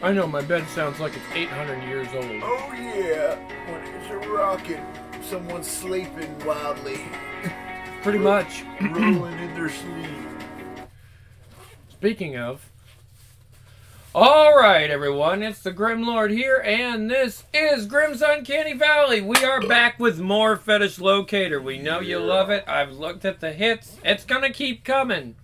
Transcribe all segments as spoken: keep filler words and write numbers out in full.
I know, my bed sounds like it's eight hundred years old. Oh yeah, when it's a rocking, someone's sleeping wildly. Pretty much. Rolling in their sleep. Speaking of... Alright everyone, it's the Grim Lord here, and this is Grim's Uncanny Valley. We are back with more Fetish Locator. We know you love it. I've looked at the hits. It's gonna keep coming.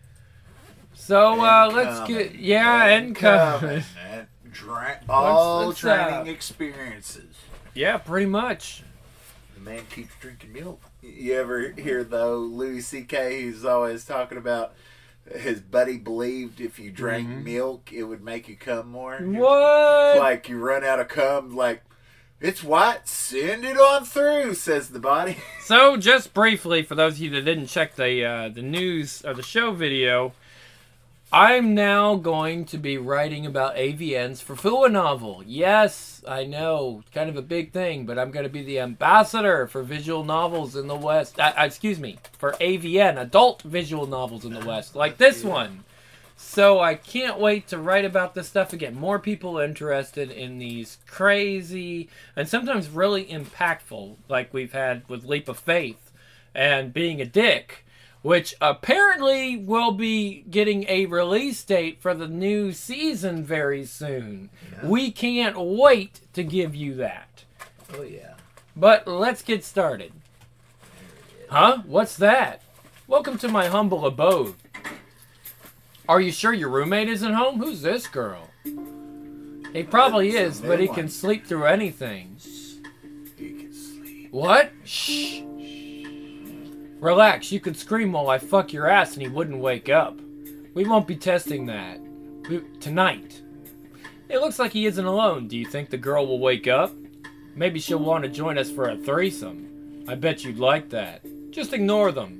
So, uh, let's coming. get... Yeah, and, and coming. coming. Dra- all let's, let's, training uh, experiences. Yeah, pretty much. The man keeps drinking milk. You ever hear, though, Louis C K, who's always talking about his buddy believed if you drank mm-hmm. milk, it would make you cum more? What? Like, you run out of cum, like, it's white, send it on through, says the body. So, just briefly, for those of you that didn't check the, uh, the news or the show video, I'm now going to be writing about A V Ns for F U A Novel. Yes, I know, kind of a big thing, but I'm going to be the ambassador for visual novels in the West. Uh, excuse me, for A V N, adult visual novels in the West, like this one. So I can't wait to write about this stuff and get more people interested in these crazy and sometimes really impactful, like we've had with Leap of Faith and Being a Dick, which apparently will be getting a release date for the new season very soon. Yeah. We can't wait to give you that. Oh, yeah. But let's get started. Huh? What's that? Welcome to my humble abode. Are you sure your roommate isn't home? Who's this girl? He probably is, but he can sleep through anything. He can sleep. What? Shh. Relax, you could scream while I fuck your ass and he wouldn't wake up. We won't be testing that. We, tonight. It looks like he isn't alone. Do you think the girl will wake up? Maybe she'll want to join us for a threesome. I bet you'd like that. Just ignore them.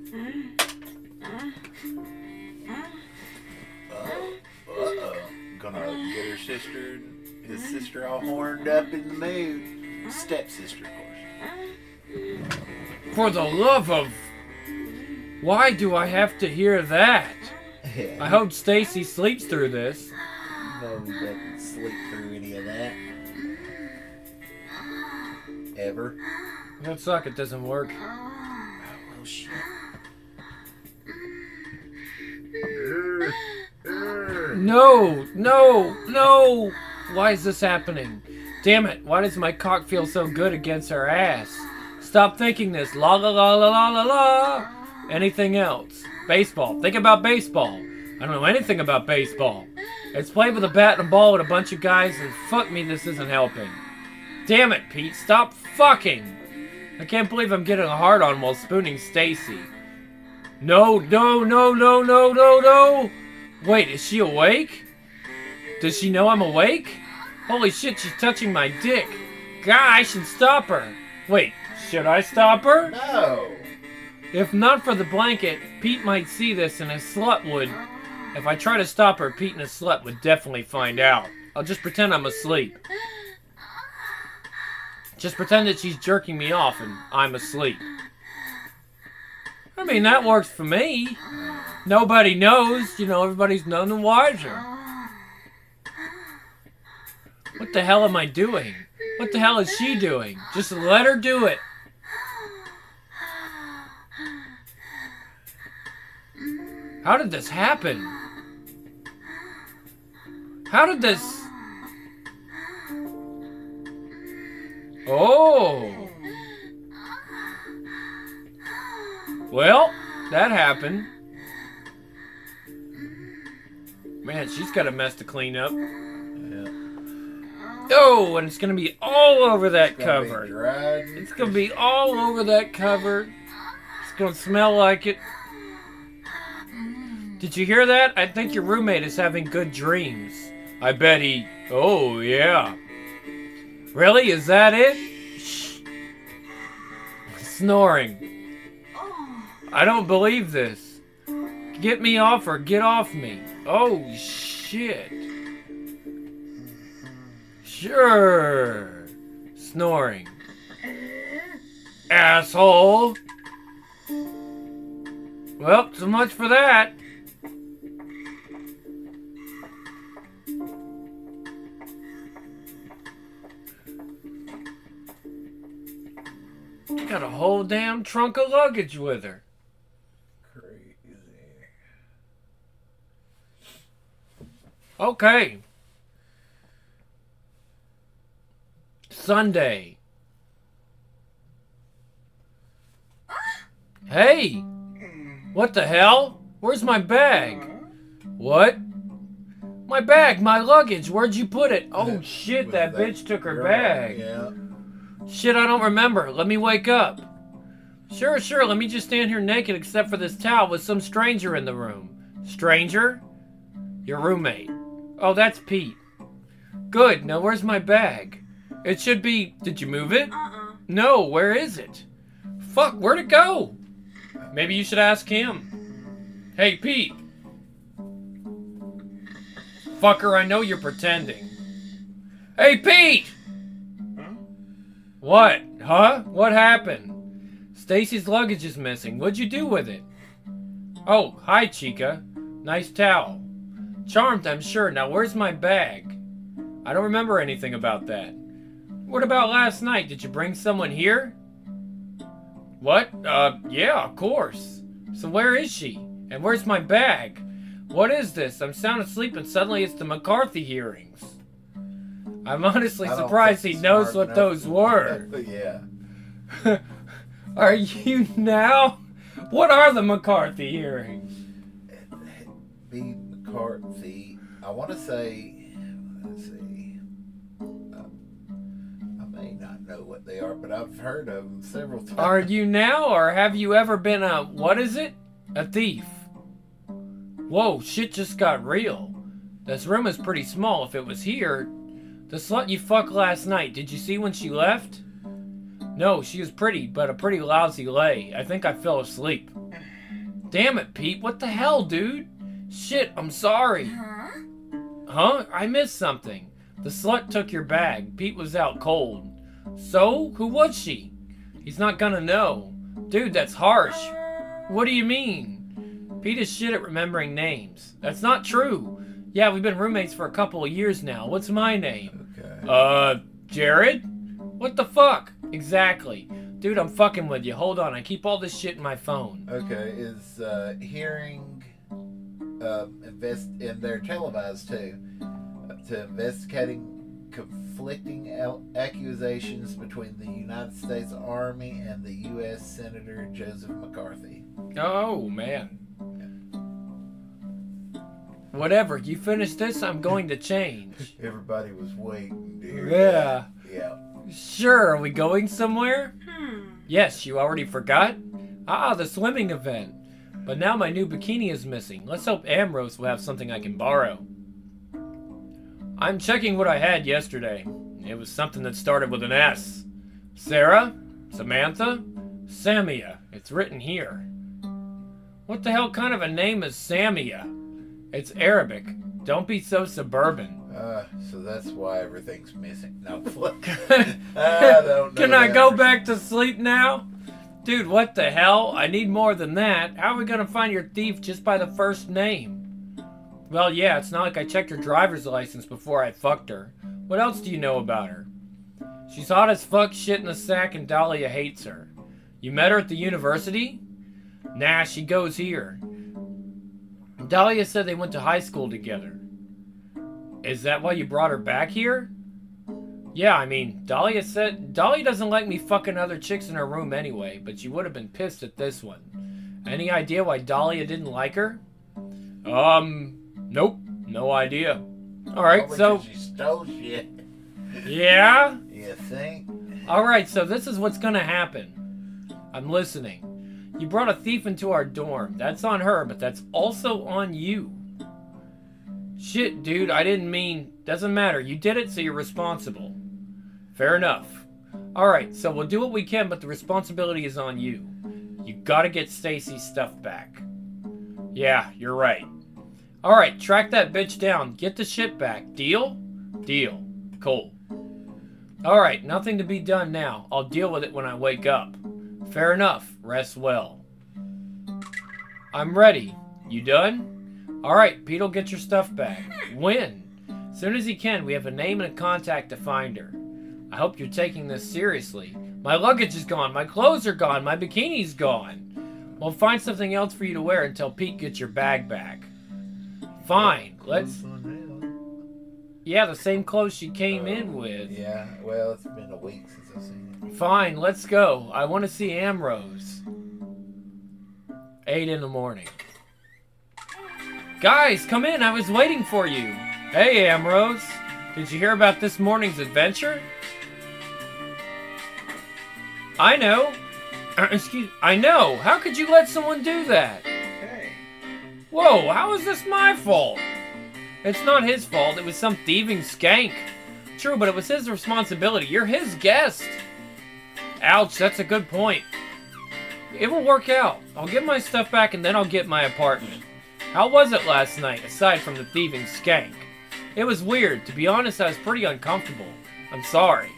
Uh-oh. Gonna get her sister, his sister all horned up in the mood. Stepsister, of course. For the love of... Why do I have to hear that? Yeah. I hope Stacy sleeps through this. No, he doesn't sleep through any of that. Ever. That socket doesn't work. Oh, well, shit. No, no, no! Why is this happening? Damn it, why does my cock feel so good against her ass? Stop thinking this. La la la la la la la. Anything else? Baseball. Think about baseball. I don't know anything about baseball. It's played with a bat and a ball with a bunch of guys, and fuck me, this isn't helping. Damn it, Pete. Stop fucking. I can't believe I'm getting a hard on while spooning Stacy. No, no, no, no, no, no, no. Wait, is she awake? Does she know I'm awake? Holy shit, she's touching my dick. God, I should stop her. Wait, should I stop her? No. If not for the blanket, Pete might see this and his slut would... If I try to stop her, Pete and his slut would definitely find out. I'll just pretend I'm asleep. Just pretend that she's jerking me off and I'm asleep. I mean, that works for me. Nobody knows. You know, everybody's none the wiser. What the hell am I doing? What the hell is she doing? Just let her do it. How did this happen? How did this... Oh. Well, that happened. Man, she's got a mess to clean up. Yeah. Oh, and it's going to be all over that It's gonna cover. be dried. It's going to be all over that cover. It's going to smell like it. Did you hear that? I think your roommate is having good dreams. I bet he... Oh, yeah. Really? Is that it? Shh. Snoring. I don't believe this. Get me off her. Get off me. Oh, shit. Sure. Snoring. Asshole. Well, so much for that. got a whole damn trunk of luggage with her. Crazy. Okay. Sunday. Hey! What the hell? Where's my bag? What? My bag, my luggage, where'd you put it? Oh shit, that bitch took her bag. Yeah. Shit, I don't remember. Let me wake up. Sure, sure, let me just stand here naked except for this towel with some stranger in the room. Stranger? Your roommate. Oh, that's Pete. Good, now where's my bag? It should be... Did you move it? Uh-uh. No, where is it? Fuck, where'd it go? Maybe you should ask him. Hey, Pete. Fucker, I know you're pretending. Hey, Pete! Huh? What? Huh? What happened? Stacy's luggage is missing. What'd you do with it? Oh, hi, Chica. Nice towel. Charmed, I'm sure. Now, where's my bag? I don't remember anything about that. What about last night? Did you bring someone here? What? Uh, yeah, of course. So where is she? And where's my bag? What is this? I'm sound asleep and suddenly it's the McCarthy hearings. I'm honestly surprised he knows what those were. Yeah. Are you now? What are the McCarthy hearings? B. McCarthy. I want to say. Let's see. Uh, I may not know what they are, but I've heard of them several times. Are you now, or have you ever been a, what is it? A thief. Whoa, shit just got real. This room is pretty small. If it was here, the slut you fucked last night, did you see when she left? No, she was pretty, but a pretty lousy lay. I think I fell asleep. Damn it, Pete. What the hell, dude? Shit, I'm sorry. Huh? Huh? I missed something. The slut took your bag. Pete was out cold. So? Who was she? He's not gonna know. Dude, that's harsh. What do you mean? Pete is shit at remembering names. That's not true. Yeah, we've been roommates for a couple of years now. What's my name? Okay. Uh, Jared? What the fuck? Exactly. Dude, I'm fucking with you. Hold on, I keep all this shit in my phone. Okay, is uh, hearing, um, invest, and they're televised too, uh, to investigating conflicting al- accusations between the United States Army and the U S Senator Joseph McCarthy. Oh, man. Whatever, you finish this, I'm going to change. Everybody was waiting to hear Yeah. that. Yeah. Sure, are we going somewhere? Hmm. Yes, you already forgot? Ah, the swimming event. But now my new bikini is missing. Let's hope Ambrose will have something I can borrow. I'm checking what I had yesterday. It was something that started with an S. Sarah? Samantha? Samia. It's written here. What the hell kind of a name is Samia? It's Arabic. Don't be so suburban. Uh, so that's why everything's missing. No, I don't know. Can I that go for back to sleep now? Dude, what the hell? I need more than that. How are we gonna find your thief just by the first name? Well, yeah, it's not like I checked her driver's license before I fucked her. What else do you know about her? She's hot as fuck, shit in the sack, and Dahlia hates her. You met her at the university? Nah, she goes here. Dahlia said they went to high school together. Is that why you brought her back here? Yeah, I mean, Dahlia said... Dahlia doesn't like me fucking other chicks in her room anyway, but she would have been pissed at this one. Any idea why Dahlia didn't like her? Um, nope. No idea. Alright, Probably so... 'cause she stole shit. Yeah? You think? Alright, so this is what's gonna happen. I'm listening. You brought a thief into our dorm. That's on her, but that's also on you. Shit, dude, I didn't mean... Doesn't matter. You did it, so you're responsible. Fair enough. Alright, so we'll do what we can, but the responsibility is on you. You gotta get Stacy's stuff back. Yeah, you're right. Alright, track that bitch down. Get the shit back. Deal? Deal. Cool. Alright, nothing to be done now. I'll deal with it when I wake up. Fair enough. Rest well. I'm ready. You done? Alright, Pete'll get your stuff back. When? As soon as he can. We have a name and a contact to find her. I hope you're taking this seriously. My luggage is gone. My clothes are gone. My bikini's gone. We'll find something else for you to wear until Pete gets your bag back. Fine. Let's... Yeah, the same clothes she came uh, in with. Yeah, well, it's been a week since I've seen it. Fine, let's go. I want to see Ambrose. Eight in the morning. Guys, come in. I was waiting for you. Hey, Ambrose. Did you hear about this morning's adventure? I know. Excuse I know. How could you let someone do that? Hey. Whoa, how is this my fault? It's not his fault. It was some thieving skank. True, but it was his responsibility. You're his guest. Ouch, that's a good point. It will work out. I'll get my stuff back and then I'll get my apartment. How was it last night, aside from the thieving skank? It was weird. To be honest, I was pretty uncomfortable. I'm sorry.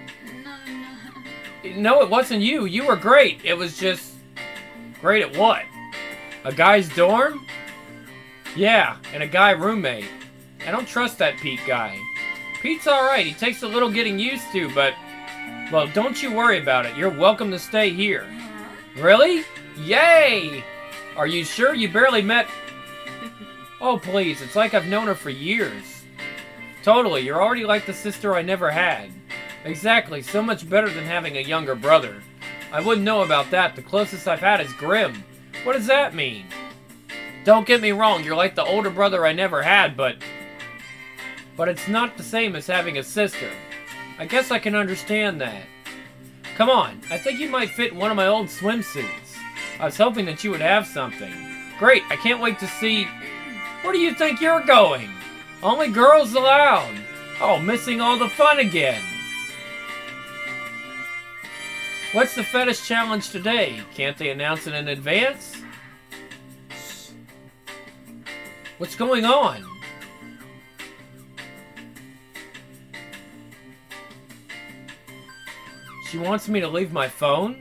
No, it wasn't you. You were great. It was just... Great at what? A guy's dorm? Yeah, and a guy roommate. I don't trust that Pete guy. Pete's alright. He takes a little getting used to, but... Well, don't you worry about it. You're welcome to stay here. Really? Yay! Are you sure you barely met... Oh, please. It's like I've known her for years. Totally. You're already like the sister I never had. Exactly, so much better than having a younger brother. I wouldn't know about that. The closest I've had is Grim. What does that mean? Don't get me wrong, you're like the older brother I never had, but... But it's not the same as having a sister. I guess I can understand that. Come on, I think you might fit in one of my old swimsuits. I was hoping that you would have something. Great, I can't wait to see... Where do you think you're going? Only girls allowed. Oh, missing all the fun again. What's the fetish challenge today? Can't they announce it in advance? What's going on? She wants me to leave my phone?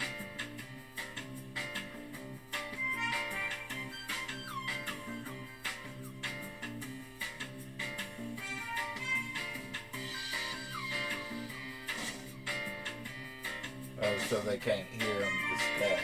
Oh, so they can't hear them discuss.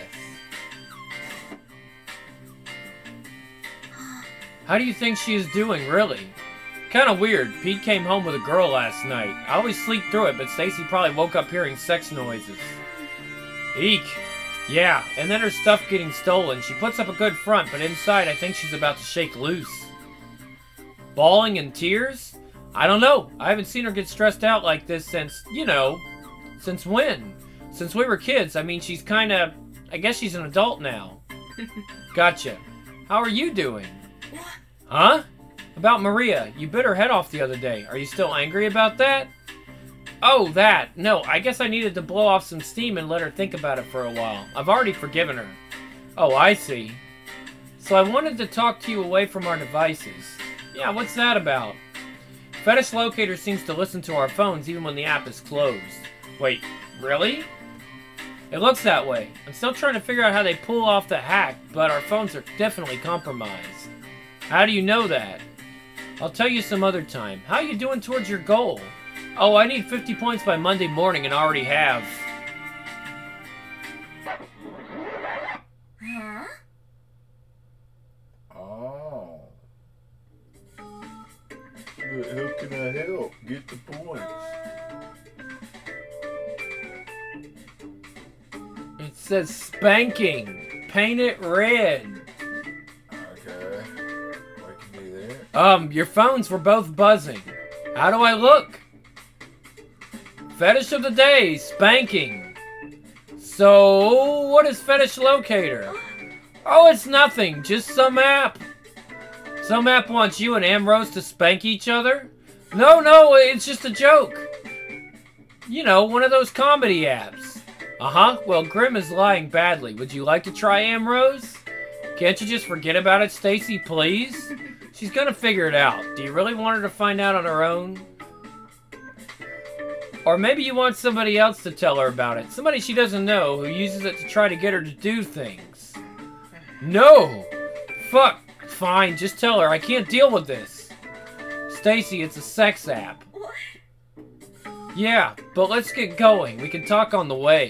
How do you think she is doing, really? Kinda weird. Pete came home with a girl last night. I always sleep through it, but Stacy probably woke up hearing sex noises. Eek. Yeah, and then her stuff getting stolen. She puts up a good front, but inside I think she's about to shake loose. Bawling and tears? I don't know. I haven't seen her get stressed out like this since, you know, since when? Since we were kids. I mean, she's kinda... I guess she's an adult now. Gotcha. How are you doing? Huh? About Maria. You bit her head off the other day. Are you still angry about that? Oh, that. No, I guess I needed to blow off some steam and let her think about it for a while. I've already forgiven her. Oh, I see. So I wanted to talk to you away from our devices. Yeah, what's that about? Fetish Locator seems to listen to our phones even when the app is closed. Wait, really? It looks that way. I'm still trying to figure out how they pull off the hack, but our phones are definitely compromised. How do you know that? I'll tell you some other time. How are you doing towards your goal? Oh, I need fifty points by Monday morning and already have. Huh? Oh. How can I help? Get the points. It says spanking. Paint it red. Okay. What can do there? Um, your phones were both buzzing. How do I look? Fetish of the day, spanking. So, what is Fetish Locator? Oh, it's nothing, just some app. Some app wants you and Ambrose to spank each other? No, no, it's just a joke. You know, one of those comedy apps. Uh-huh, well, Grim is lying badly. Would you like to try Ambrose? Can't you just forget about it, Stacy, please? She's gonna figure it out. Do you really want her to find out on her own? Or maybe you want somebody else to tell her about it. Somebody she doesn't know who uses it to try to get her to do things. No! Fuck. Fine, just tell her. I can't deal with this. Stacy, it's a sex app. What? Yeah, but let's get going. We can talk on the way.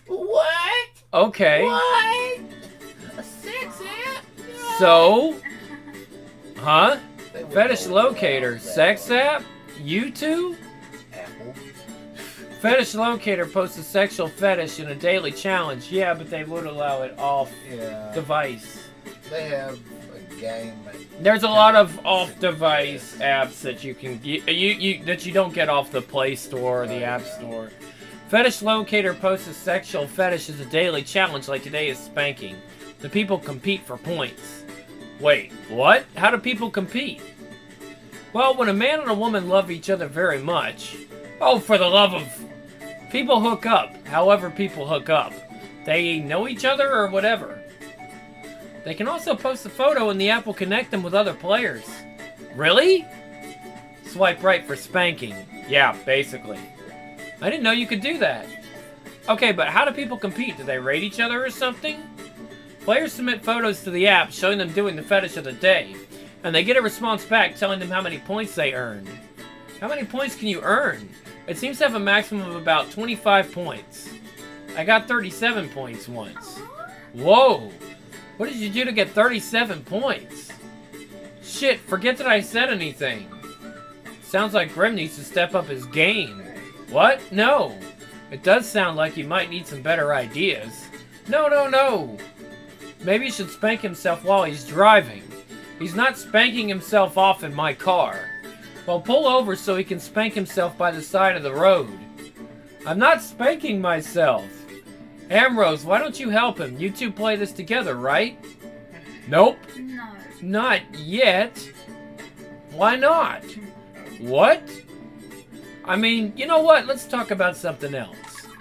What? Okay. What? A sex app? So, huh? They would Fetish know locator, that sex one. app, YouTube? Apple. Fetish locator posts a sexual fetish in a daily challenge. Yeah, but they would allow it off Yeah. device. They have a game. There's a lot of off-device apps that you can you, you you that you don't get off the Play Store or the App Store. Fetish locator posts a sexual fetish as a daily challenge, like today is spanking. The people compete for points. Wait, what? How do people compete? Well, when a man and a woman love each other very much, oh, for the love of... People hook up, however people hook up. They know each other or whatever. They can also post a photo and the app will connect them with other players. Really? Swipe right for spanking. Yeah, basically. I didn't know you could do that. Okay, but how do people compete? Do they rate each other or something? Players submit photos to the app showing them doing the fetish of the day, and they get a response back telling them how many points they earned. How many points can you earn? It seems to have a maximum of about twenty-five points. I got thirty-seven points once. Whoa! What did you do to get thirty-seven points? Shit, forget that I said anything. Sounds like Grim needs to step up his game. What? No. It does sound like he might need some better ideas. No, no, no. Maybe he should spank himself while he's driving. He's not spanking himself off in my car. Well, pull over so he can spank himself by the side of the road. I'm not spanking myself. Ambrose, why don't you help him? You two play this together, right? Nope. No. Not yet. Why not? What? I mean, you know what? Let's talk about something else.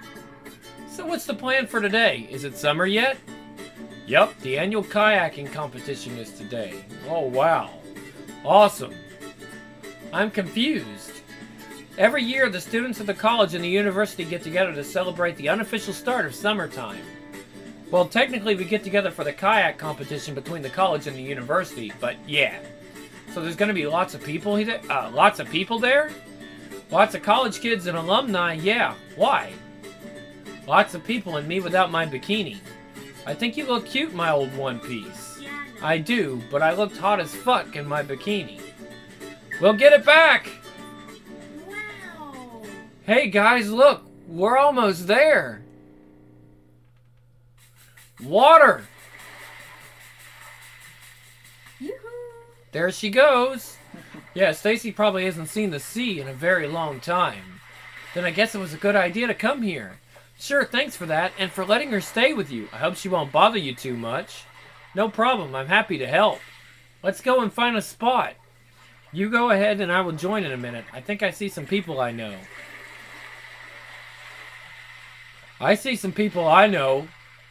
So what's the plan for today? Is it summer yet? Yup, the annual kayaking competition is today. Oh, wow. Awesome. I'm confused. Every year, the students of the college and the university get together to celebrate the unofficial start of summertime. Well, technically, we get together for the kayak competition between the college and the university, but yeah. So there's going to be lots of people here, uh, lots of people there? Lots of college kids and alumni, yeah. Why? Lots of people and me without my bikini. I think you look cute in my old one piece. Yeah, no. I do, but I looked hot as fuck in my bikini. We'll get it back! Wow. Hey guys, look! We're almost there! Water! Yoo-hoo. There she goes! Yeah, Stacy probably hasn't seen the sea in a very long time. Then I guess it was a good idea to come here. Sure, thanks for that, and for letting her stay with you. I hope she won't bother you too much. No problem, I'm happy to help. Let's go and find a spot. You go ahead and I will join in a minute. I think I see some people I know. I see some people I know.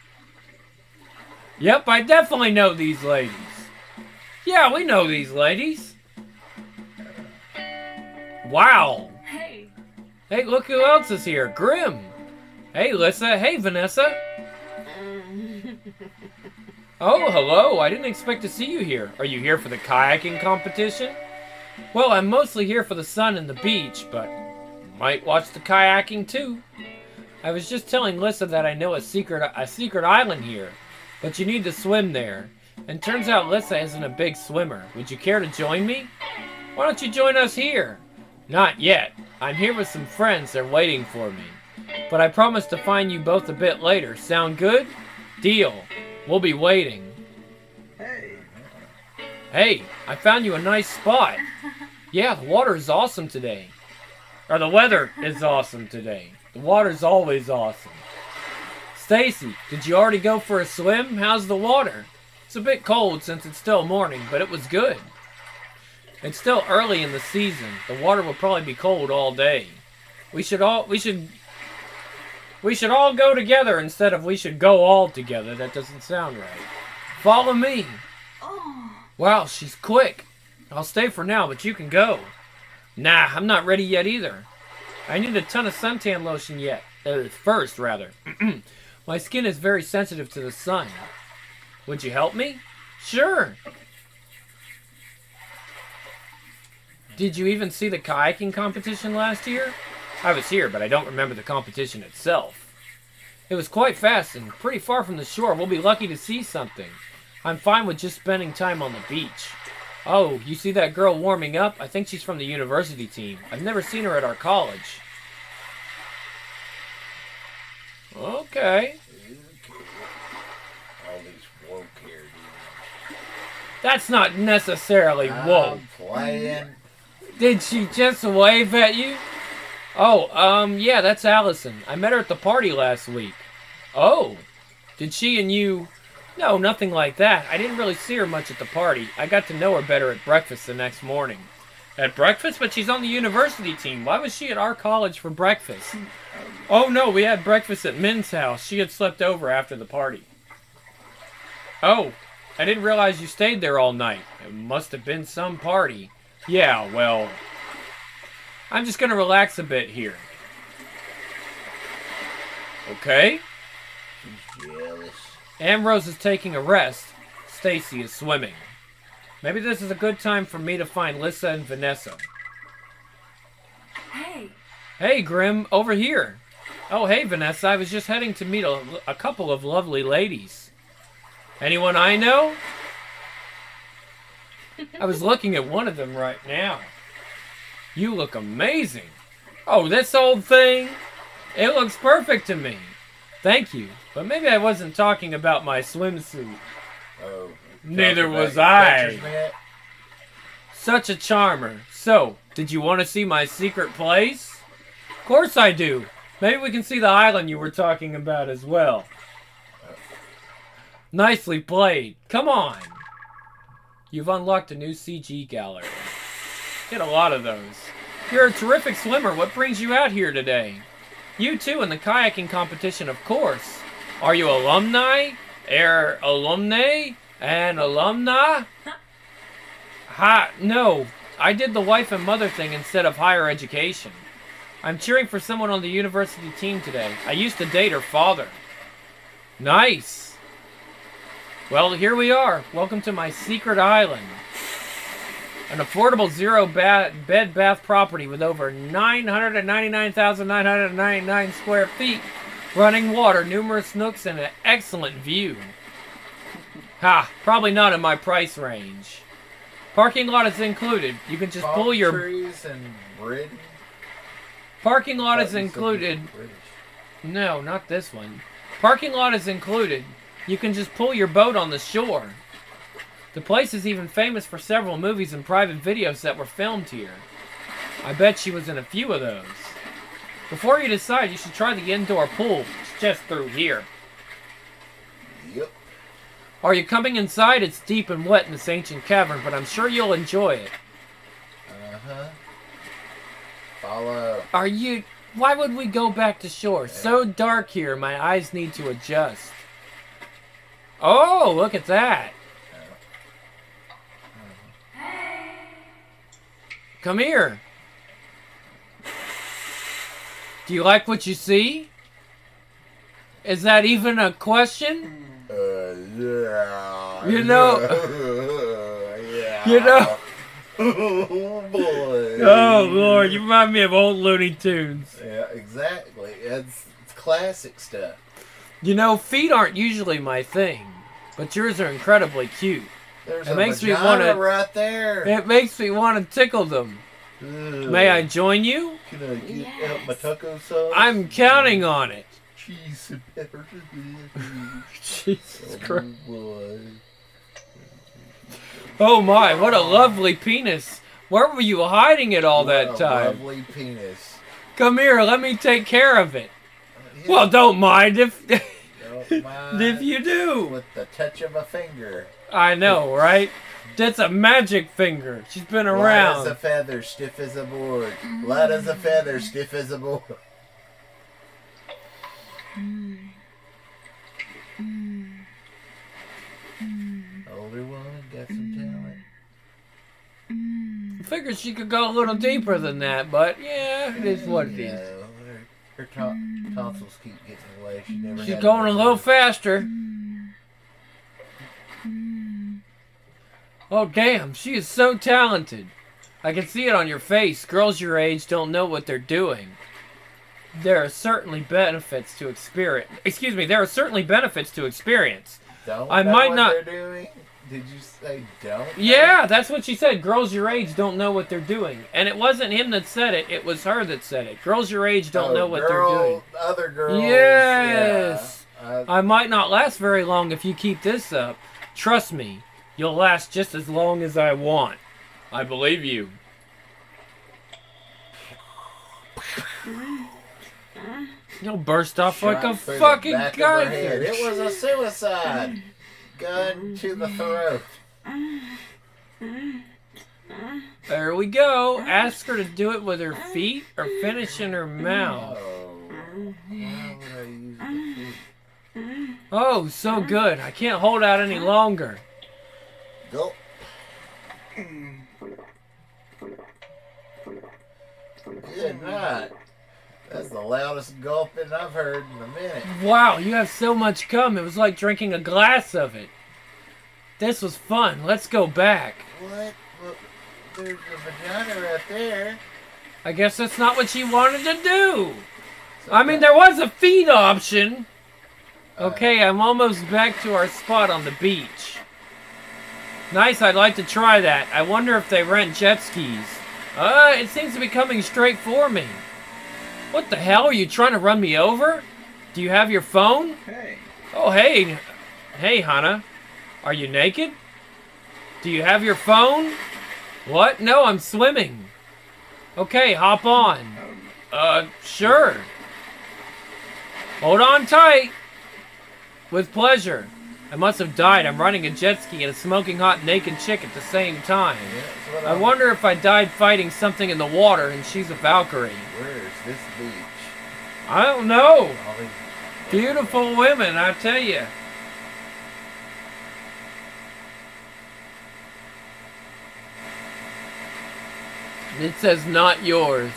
Yep, I definitely know these ladies. Yeah, we know these ladies. Wow. Hey. Hey, look who else is here. Grim. Hey, Lissa. Hey, Vanessa. Oh, hello. I didn't expect to see you here. Are you here for the kayaking competition? Well, I'm mostly here for the sun and the beach, but might watch the kayaking too. I was just telling Lissa that I know a secret a secret island here, but you need to swim there. And turns out Lissa isn't a big swimmer. Would you care to join me? Why don't you join us here? Not yet. I'm here with some friends. They're waiting for me. But I promise to find you both a bit later. Sound good? Deal. We'll be waiting. Hey. Hey, I found you a nice spot. Yeah, the water is awesome today. Or the weather is awesome today. The water's always awesome. Stacy, did you already go for a swim? How's the water? It's a bit cold since it's still morning, but it was good. It's still early in the season. The water will probably be cold all day. We should all we should we should all go together instead of we should go all together. That doesn't sound right. Follow me. Oh. Wow, she's quick. I'll stay for now, but you can go. Nah, I'm not ready yet either. I need a ton of suntan lotion yet. Uh, first, rather. My skin is very sensitive to the sun. Would you help me? Sure. Did you even see the kayaking competition last year? I was here, but I don't remember the competition itself. It was quite fast and pretty far from the shore. We'll be lucky to see something. I'm fine with just spending time on the beach. Oh, you see that girl warming up? I think she's from the university team. I've never seen her at our college. Okay. All these woke here, dude. That's not necessarily woke. I'm playing. Did she just wave at you? Oh, um, yeah, that's Allison. I met her at the party last week. Oh, did she and you... No, nothing like that. I didn't really see her much at the party. I got to know her better at breakfast the next morning. At breakfast? But she's on the university team. Why was she at our college for breakfast? Oh, no, we had breakfast at Min's house. She had slept over after the party. Oh, I didn't realize you stayed there all night. It must have been some party. Yeah, well... I'm just gonna relax a bit here. Okay? She's jealous. Ambrose is taking a rest. Stacy is swimming. Maybe this is a good time for me to find Lissa and Vanessa. Hey. Hey, Grim, over here. Oh, hey, Vanessa. I was just heading to meet a, a couple of lovely ladies. Anyone I know? I was looking at one of them right now. You look amazing. Oh, this old thing? It looks perfect to me. Thank you. But maybe I wasn't talking about my swimsuit. Oh. Neither talking was about I. pictures, man? Such a charmer. So, did you want to see my secret place? Of course I do. Maybe we can see the island you were talking about as well. Nicely played. Come on. You've unlocked a new C G gallery. Get a lot of those. You're a terrific swimmer. What brings you out here today? You too in the kayaking competition, of course. Are you alumni? Er, alumnae? And alumna? Ha, no. I did the wife and mother thing instead of higher education. I'm cheering for someone on the university team today. I used to date her father. Nice. Well, here we are. Welcome to my secret island. An affordable zero ba- bed bath property with over nine hundred ninety-nine thousand nine hundred ninety-nine square feet, running water, numerous nooks, and an excellent view. Ha, probably not in my price range. Parking lot is included. You can just Palm pull your... trees and British. Parking lot is Thought you said included. British. No, not this one. Parking lot is included. You can just pull your boat on the shore. The place is even famous for several movies and private videos that were filmed here. I bet she was in a few of those. Before you decide, you should try the indoor pool. It's just through here. Yep. Are you coming inside? It's deep and wet in this ancient cavern, but I'm sure you'll enjoy it. Uh-huh. Follow. Are you... Why would we go back to shore? So dark here, my eyes need to adjust. Oh, look at that. Come here. Do you like what you see? Is that even a question? Uh, yeah. You know- yeah. You know... Oh, boy. Oh, Lord, you remind me of old Looney Tunes. Yeah, exactly. It's, it's classic stuff. You know, feet aren't usually my thing, but yours are incredibly cute. There's It a makes me vagina wanna- right there. It makes me want to tickle them. Ugh. May I join you? Can I get Yes. out my taco sauce? I'm counting on it. Cheese and peppers. Jesus Christ. Oh, boy. Oh my, what a lovely penis. Where were you hiding it all that What a time? lovely penis. Come here, let me take care of it. Well, don't mind if Don't mind if you do. with the touch of a finger. I know, right? That's a magic finger. She's been Light as a around. feather, stiff as a board. Light as a feather, stiff as a board. Older woman, got some talent. I figured she could go a little deeper than that, but yeah, it is what it You is. know, her, her ton- tonsils keep getting in the way. She never She's had going a them. little faster. Oh, damn, she is so talented. I can see it on your face. Girls your age don't know what they're doing. there are certainly benefits to experience. Excuse me, there are certainly benefits to experience. Don't I know might what not- they're doing? Did you say don't? know? Yeah, that's what she said. Girls your age don't know what they're doing. And it wasn't him that said it, it was her that said it. Girls your age don't Oh, know what girl, they're doing. Other girls. Yes. Yeah. Uh, I might not last very long if you keep this up. Trust me, you'll last just as long as I want. I believe you. You'll burst off like a shot through the fucking back of her head. geyser. It was a suicide. Gun to the throat. There we go. Ask her to do it with her feet or finish in her mouth. Oh. Why would I use the feet? Oh, so good. I can't hold out any longer. Gulp. Good night. That's the loudest gulping I've heard in a minute. Wow, you have so much cum. It was like drinking a glass of it. This was fun. Let's go back. What? Well, there's a vagina right there. I guess that's not what she wanted to do. I mean, there was a feed option. Okay, I'm almost back to our spot on the beach. Nice, I'd like to try that. I wonder if they rent jet skis. Uh, it seems to be coming straight for me. What the hell? Are you trying to run me over? Do you have your phone? Hey. Oh, hey. Hey, Hannah. Are you naked? Do you have your phone? What? No, I'm swimming. Okay, hop on. Uh, sure. Hold on tight. With pleasure. I must have died. I'm riding a jet ski and a smoking hot naked chick at the same time. Yeah, that's what I I'm- wonder if I died fighting something in the water and she's a Valkyrie. Where's this beach? I don't know. All these- Beautiful women, I tell you. It says not yours.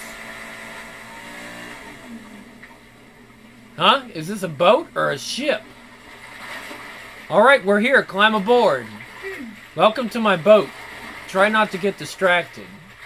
Huh? Is this a boat or a ship? Alright, we're here. Climb aboard. Welcome to my boat. Try not to get distracted.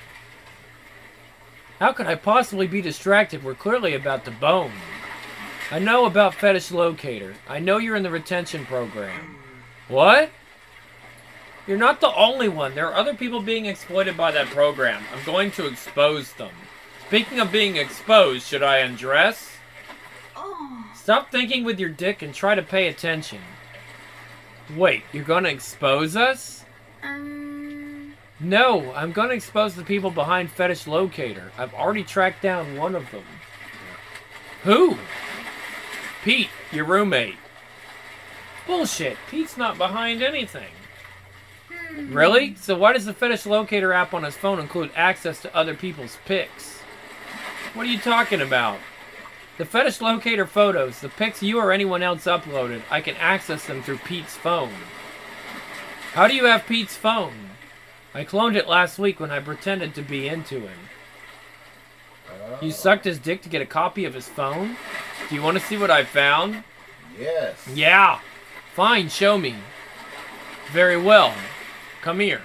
How could I possibly be distracted? We're clearly about to bone. I know about Fetish Locator. I know you're in the retention program. What? You're not the only one. There are other people being exploited by that program. I'm going to expose them. Speaking of being exposed, should I undress? Oh. Stop thinking with your dick and try to pay attention. Wait, you're gonna expose us? Um. No, I'm gonna expose the people behind Fetish Locator. I've already tracked down one of them. Who? Pete, your roommate. Bullshit, Pete's not behind anything. Really? So why does the Fetish Locator app on his phone include access to other people's pics? What are you talking about? The Fetish Locator photos, the pics you or anyone else uploaded, I can access them through Pete's phone. How do you have Pete's phone? I cloned it last week when I pretended to be into him. Oh. You sucked his dick to get a copy of his phone? Do you want to see what I found? Yes. Yeah. Fine, show me. Very well. Come here.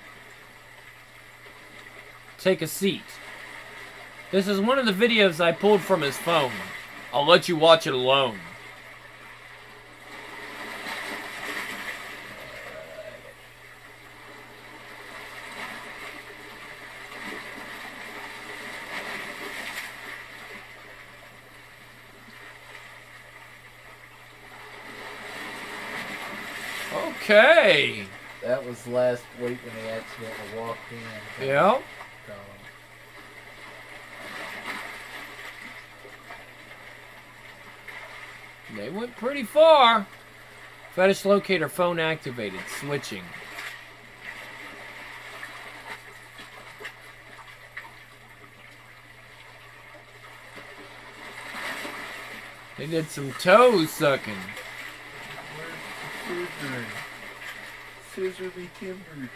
Take a seat. This is one of the videos I pulled from his phone. I'll let you watch it alone. Okay. That was last week when he accidentally walked in. Yeah. They went pretty far. Fetish Locator phone activated. Switching. They did some toe sucking. Where's the scissor? Scissor be timbered.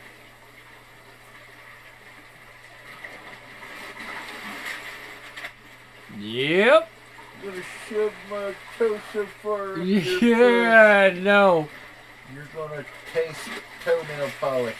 Yep. I'm gonna shove my toe so far up your butt. Yeah, no. You're gonna taste toenail polish.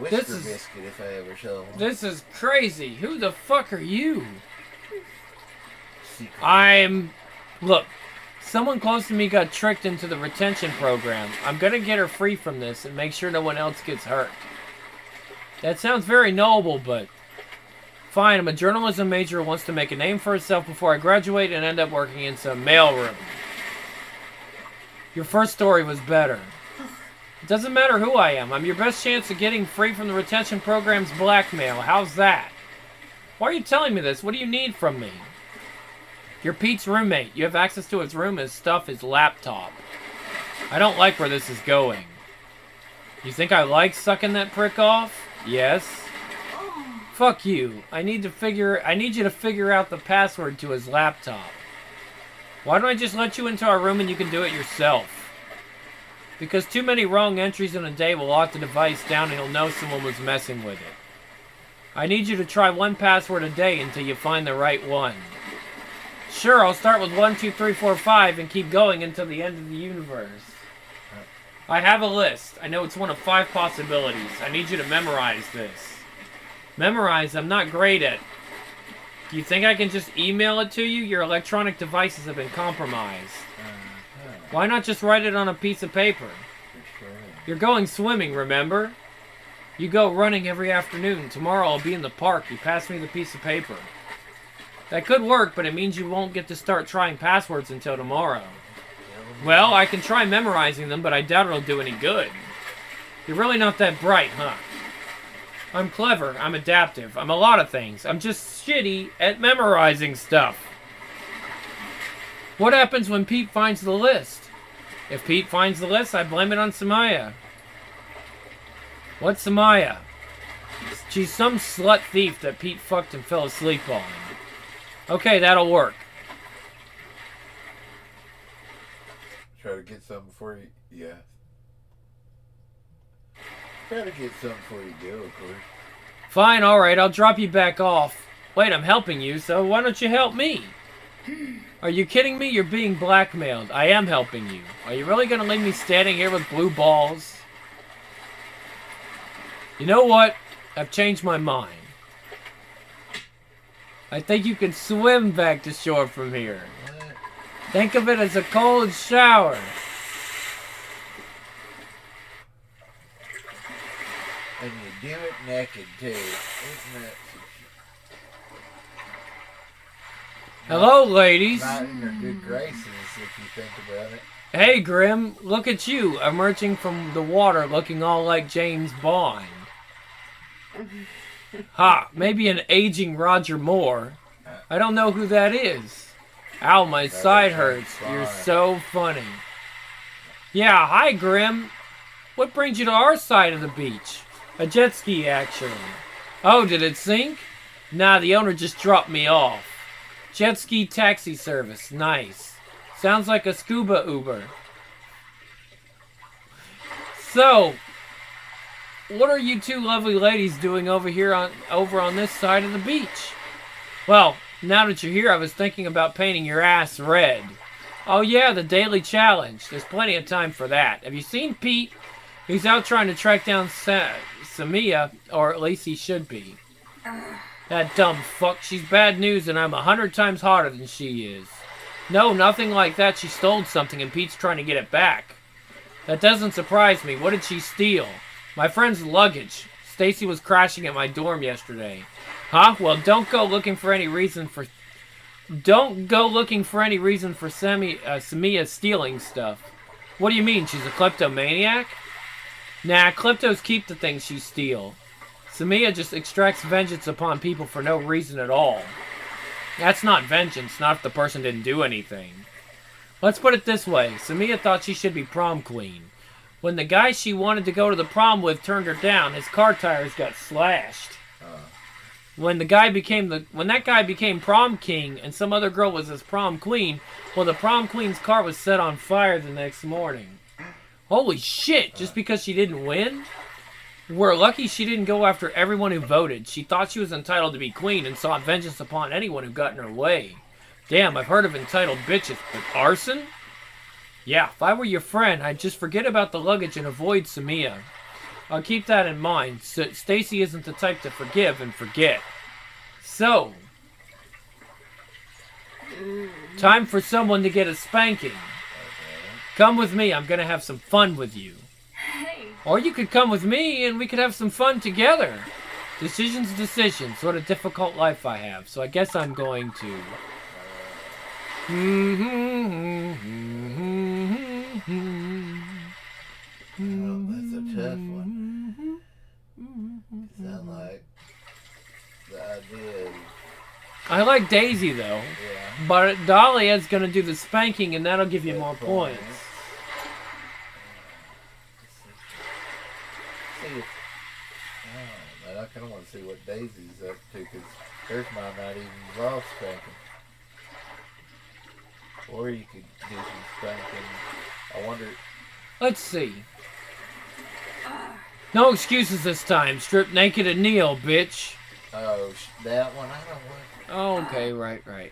Whisper This is- biscuit if I ever saw one. This is crazy. Who the fuck are you? Secret. I'm... Look, someone close to me got tricked into the retention program. I'm gonna get her free from this and make sure no one else gets hurt. That sounds very noble, but... Fine, I'm a journalism major who wants to make a name for herself before I graduate and end up working in some mailroom. Your first story was better. It doesn't matter who I am. I'm your best chance of getting free from the retention program's blackmail. How's that? Why are you telling me this? What do you need from me? You're Pete's roommate. You have access to his room, his stuff, his laptop. I don't like where this is going. You think I like sucking that prick off? Yes. Fuck you. I need to figure I need you to figure out the password to his laptop. Why don't I just let you into our room and you can do it yourself? Because too many wrong entries in a day will lock the device down and you'll know someone was messing with it. I need you to try one password a day until you find the right one. Sure, I'll start with one, two, three, four, five and keep going until the end of the universe. I have a list. I know it's one of five possibilities. I need you to memorize this. Memorize, I'm not great at. Do you think I can just email it to you? Your electronic devices have been compromised. Uh-huh. Why not just write it on a piece of paper? For sure. You're going swimming, remember? You go running every afternoon. Tomorrow I'll be in the park. You pass me the piece of paper. That could work, but it means you won't get to start trying passwords until tomorrow. Well, I can try memorizing them, but I doubt it'll do any good. You're really not that bright, huh? I'm clever. I'm adaptive. I'm a lot of things. I'm just shitty at memorizing stuff. What happens when Pete finds the list? If Pete finds the list, I blame it on Samaya. What's Samaya? She's some slut thief that Pete fucked and fell asleep on. Okay, that'll work. Try to get something before you. Yeah. Try to get something before you go, of course. Fine, alright, I'll drop you back off. Wait, I'm helping you, so why don't you help me? Are you kidding me? You're being blackmailed. I am helping you. Are you really gonna leave me standing here with blue balls? You know what? I've changed my mind. I think you can swim back to shore from here. What? Think of it as a cold shower. And you do it naked, too. Isn't that... Hello, ladies. Not in your good graces, if you think about it. Hey, Grim, look at you, emerging from the water looking all like James Bond. Ha, maybe an aging Roger Moore. I don't know who that is. Ow, my side hurts. You're so funny. Yeah, hi, Grim. What brings you to our side of the beach? A jet ski, actually. Oh, did it sink? Nah, the owner just dropped me off. Jet ski taxi service. Nice. Sounds like a scuba Uber. So, what are you two lovely ladies doing over here on over on this side of the beach? Well, now that you're here, I was thinking about painting your ass red. Oh yeah, the daily challenge. There's plenty of time for that. Have you seen Pete? He's out trying to track down Sa- Samia, or at least he should be. That dumb fuck. She's bad news and I'm a hundred times hotter than she is. No, nothing like that. She stole something and Pete's trying to get it back. That doesn't surprise me. What did she steal? My friend's luggage. Stacy was crashing at my dorm yesterday. Huh? Well, don't go looking for any reason for... Don't go looking for any reason for Sami, uh, Samia stealing stuff. What do you mean? She's a kleptomaniac? Nah, kleptos keep the things she steal. Samia just extracts vengeance upon people for no reason at all. That's not vengeance, not if the person didn't do anything. Let's put it this way. Samia thought she should be prom queen. When the guy she wanted to go to the prom with turned her down, his car tires got slashed. Uh, When the guy became the when that guy became prom king and some other girl was his prom queen, well, the prom queen's car was set on fire the next morning. Holy shit, just because she didn't win? We're lucky she didn't go after everyone who voted. She thought she was entitled to be queen and sought vengeance upon anyone who got in her way. Damn, I've heard of entitled bitches, but arson? Yeah, if I were your friend, I'd just forget about the luggage and avoid Samia. I'll keep that in mind. So Stacy isn't the type to forgive and forget. So, time for someone to get a spanking. Come with me. I'm going to have some fun with you. Hey. Or you could come with me and we could have some fun together. Decision's decisions. What a difficult life I have. So I guess I'm going to... Oh, that's a tough one. Sound like the idea. I like Daisy though. Yeah. But Dahlia's going to do the spanking and that'll give you more points. See if, oh, man, I kind of want to see what Daisy's up to because hers might not even involve spanking. Or you could do some spanking. I wonder. Let's see. No excuses this time. Strip naked and kneel, bitch. Oh, that one. I don't know. Oh, okay, right, right.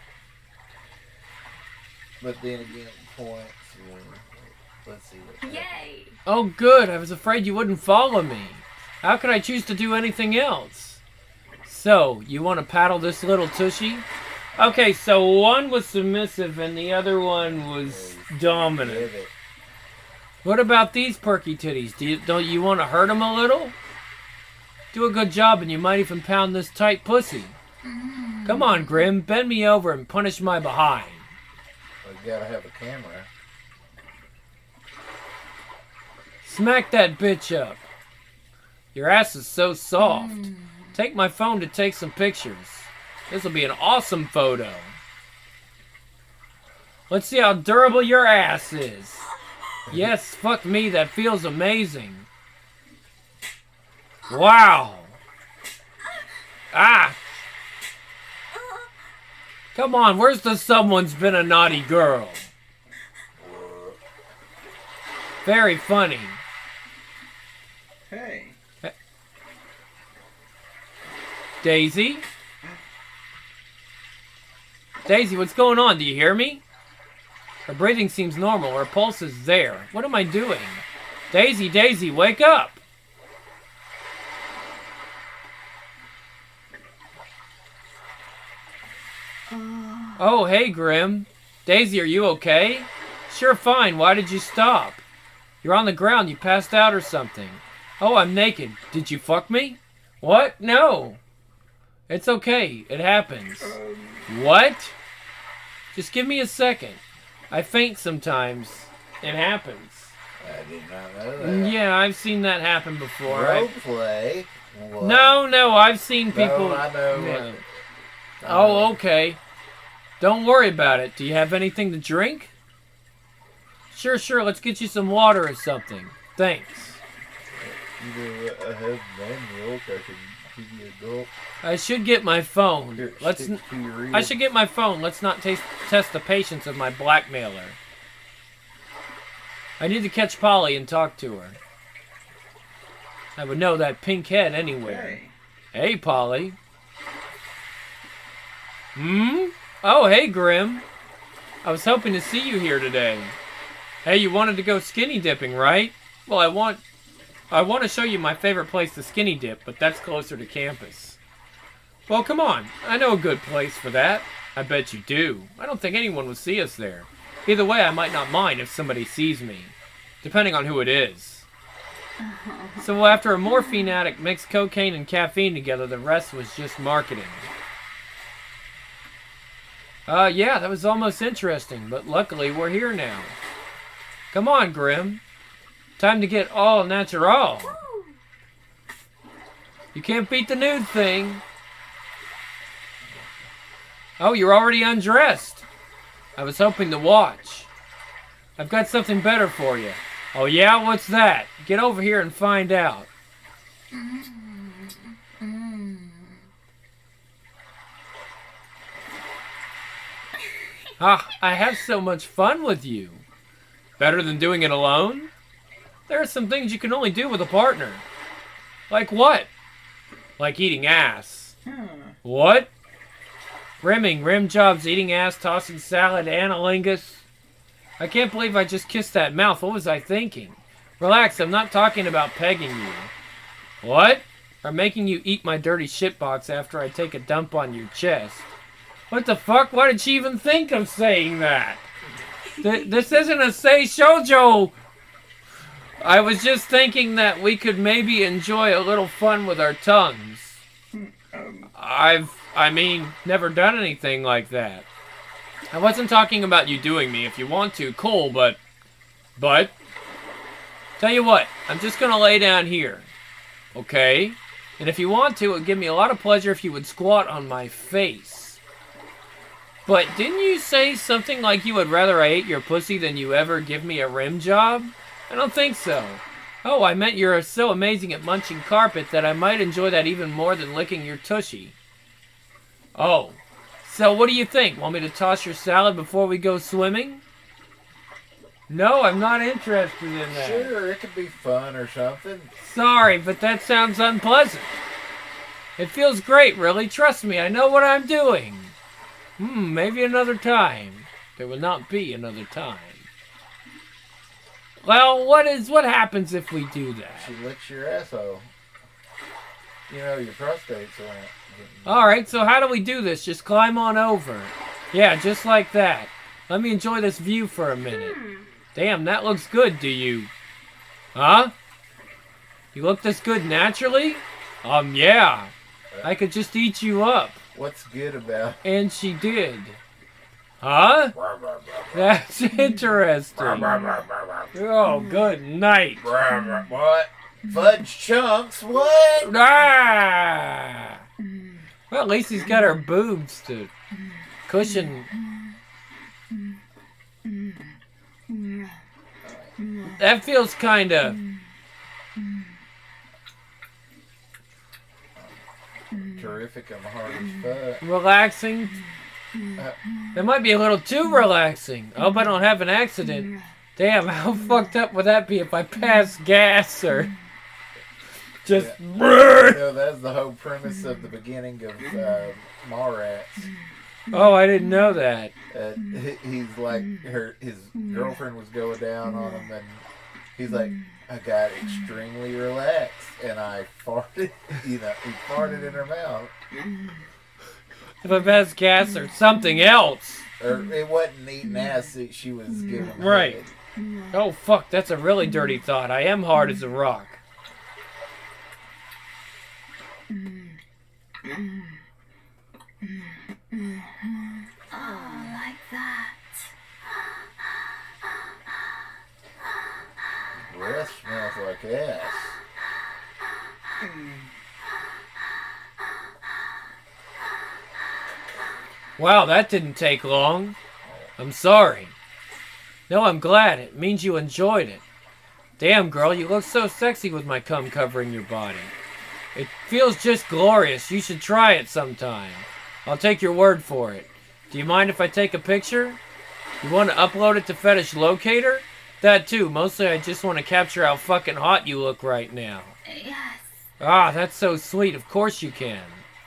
But then again, points. Yeah. Let's see what. Yay. Oh, good. I was afraid you wouldn't follow me. How could I choose to do anything else? So, you want to paddle this little tushy? Okay, so one was submissive and the other one was dominant. Give it. What about these perky titties? Do you, don't you want to hurt them a little? Do a good job and you might even pound this tight pussy. Come on, Grim. Bend me over and punish my behind. We gotta have a camera. Smack that bitch up. Your ass is so soft. Take my phone to take some pictures. This will be an awesome photo. Let's see how durable your ass is. Yes, fuck me, that feels amazing. Wow. Ah. Come on, where's the someone's been a naughty girl? Very funny. Hey. Daisy? Daisy, what's going on? Do you hear me? Her breathing seems normal. Her pulse is there. What am I doing? Daisy, Daisy, wake up! Uh, Oh, hey, Grim. Daisy, are you okay? Sure, fine. Why did you stop? You're on the ground. You passed out or something. Oh, I'm naked. Did you fuck me? What? No. It's okay. It happens. What? Just give me a second. I faint sometimes. It happens. I did not know that. Yeah, I've seen that happen before. I- Role play. What? No, no, I've seen people. No, I know. Yeah. What, Oh, okay. Don't worry about it. Do you have anything to drink? Sure, sure. Let's get you some water or something. Thanks. Either I have manual, I can give you a gulp. I should get my phone. Here, Let's. stick to your ear. I should get my phone. Let's not taste, test the patience of my blackmailer. I need to catch Polly and talk to her. I would know that pink head anywhere. Hey. Hey, Polly. Hmm? Oh, hey, Grim. I was hoping to see you here today. Hey, you wanted to go skinny dipping, right? Well, I want... I want to show you my favorite place to skinny dip, but that's closer to campus. Well, come on. I know a good place for that. I bet you do. I don't think anyone will see us there. Either way, I might not mind if somebody sees me. Depending on who it is. So after a morphine addict mixed cocaine and caffeine together, the rest was just marketing. Uh, yeah, that was almost interesting, but luckily we're here now. Come on, Grim. Time to get all natural. You can't beat the nude thing. Oh, you're already undressed. I was hoping to watch. I've got something better for you. Oh yeah? What's that? Get over here and find out. Ah, I have so much fun with you. Better than doing it alone? There are some things you can only do with a partner. Like what? Like eating ass. What? Rimming, rim jobs, eating ass, tossing salad, analingus. I can't believe I just kissed that mouth. What was I thinking? Relax, I'm not talking about pegging you. What? I'm making you eat my dirty shitbox after I take a dump on your chest. What the fuck? Why did she even think of saying that? Th- this isn't a Sei Shoujo. I was just thinking that we could maybe enjoy a little fun with our tongues. I've, I mean, never done anything like that. I wasn't talking about you doing me. If you want to, cool, but... But... Tell you what, I'm just gonna lay down here. Okay? And if you want to, it would give me a lot of pleasure if you would squat on my face. But didn't you say something like you would rather I ate your pussy than you ever give me a rim job? I don't think so. Oh, I meant you're so amazing at munching carpet that I might enjoy that even more than licking your tushy. Oh. So what do you think? Want me to toss your salad before we go swimming? No, I'm not interested in that. Sure, it could be fun or something. Sorry, but that sounds unpleasant. It feels great, really. Trust me, I know what I'm doing. Hmm, maybe another time. There will not be another time. Well, what is what happens if we do that? She licks your asshole. You know, your prostate's on it. Alright, so how do we do this? Just climb on over. Yeah, just like that. Let me enjoy this view for a minute. Damn, that looks good, do you? Huh? You look this good naturally? Um, yeah. I could just eat you up. What's good about it? And she did. Huh? That's interesting. Oh, good night. What? Fudge chunks? What? Ah! Well, at least he's got her boobs to cushion. That feels kinda... Terrific and hard as fuck. relaxing. Uh, That might be a little too relaxing. I hope I don't have an accident. Damn, how fucked up would that be if I pass gas or just... you know, that's the whole premise of the beginning of uh, Mallrats. Oh, I didn't know that. Uh, he- he's like, her, his girlfriend was going down on him, and he's like, I got extremely relaxed, and I farted, you know, he farted in her mouth. If I pass gas or something else. Or it wasn't eating ass that she was giving him. Right. head. Oh, fuck, that's a really dirty thought. I am hard as a rock. Oh, like that. Breath smells like ass. Wow, that didn't take long. I'm sorry. No, I'm glad. It means you enjoyed it. Damn, girl, you look so sexy with my cum covering your body. It feels just glorious. You should try it sometime. I'll take your word for it. Do you mind if I take a picture? You want to upload it to Fetish Locator? That too. Mostly I just want to capture how fucking hot you look right now. Yes. Ah, that's so sweet. Of course you can.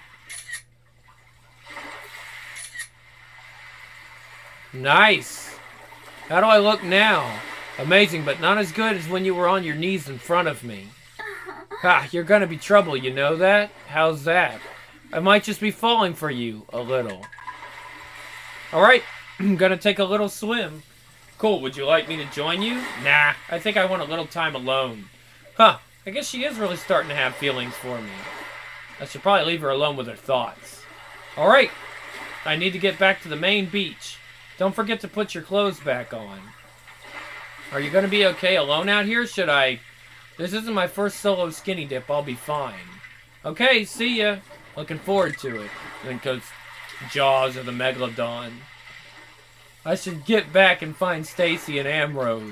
Nice. How do I look now? Amazing, but not as good as when you were on your knees in front of me. Ha, you're gonna be trouble, you know that? How's that? I might just be falling for you, a little. Alright, I'm gonna take a little swim. Cool, would you like me to join you? Nah, I think I want a little time alone. Huh, I guess she is really starting to have feelings for me. I should probably leave her alone with her thoughts. Alright, I need to get back to the main beach. Don't forget to put your clothes back on. Are you gonna be okay alone out here? Should I... This isn't my first solo skinny dip. I'll be fine. Okay, see ya. Looking forward to it. Then goes Jaws of the Megalodon. I should get back and find Stacy and Ambrose.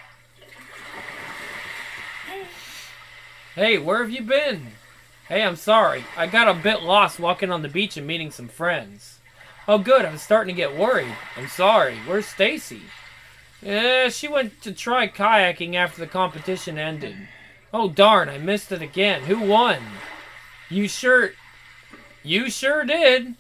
Hey, where have you been? Hey, I'm sorry. I got a bit lost walking on the beach and meeting some friends. Oh, good. I was starting to get worried. I'm sorry. Where's Stacy? Yeah, she went to try kayaking after the competition ended. Oh, darn. I missed it again. Who won? You sure... You sure did.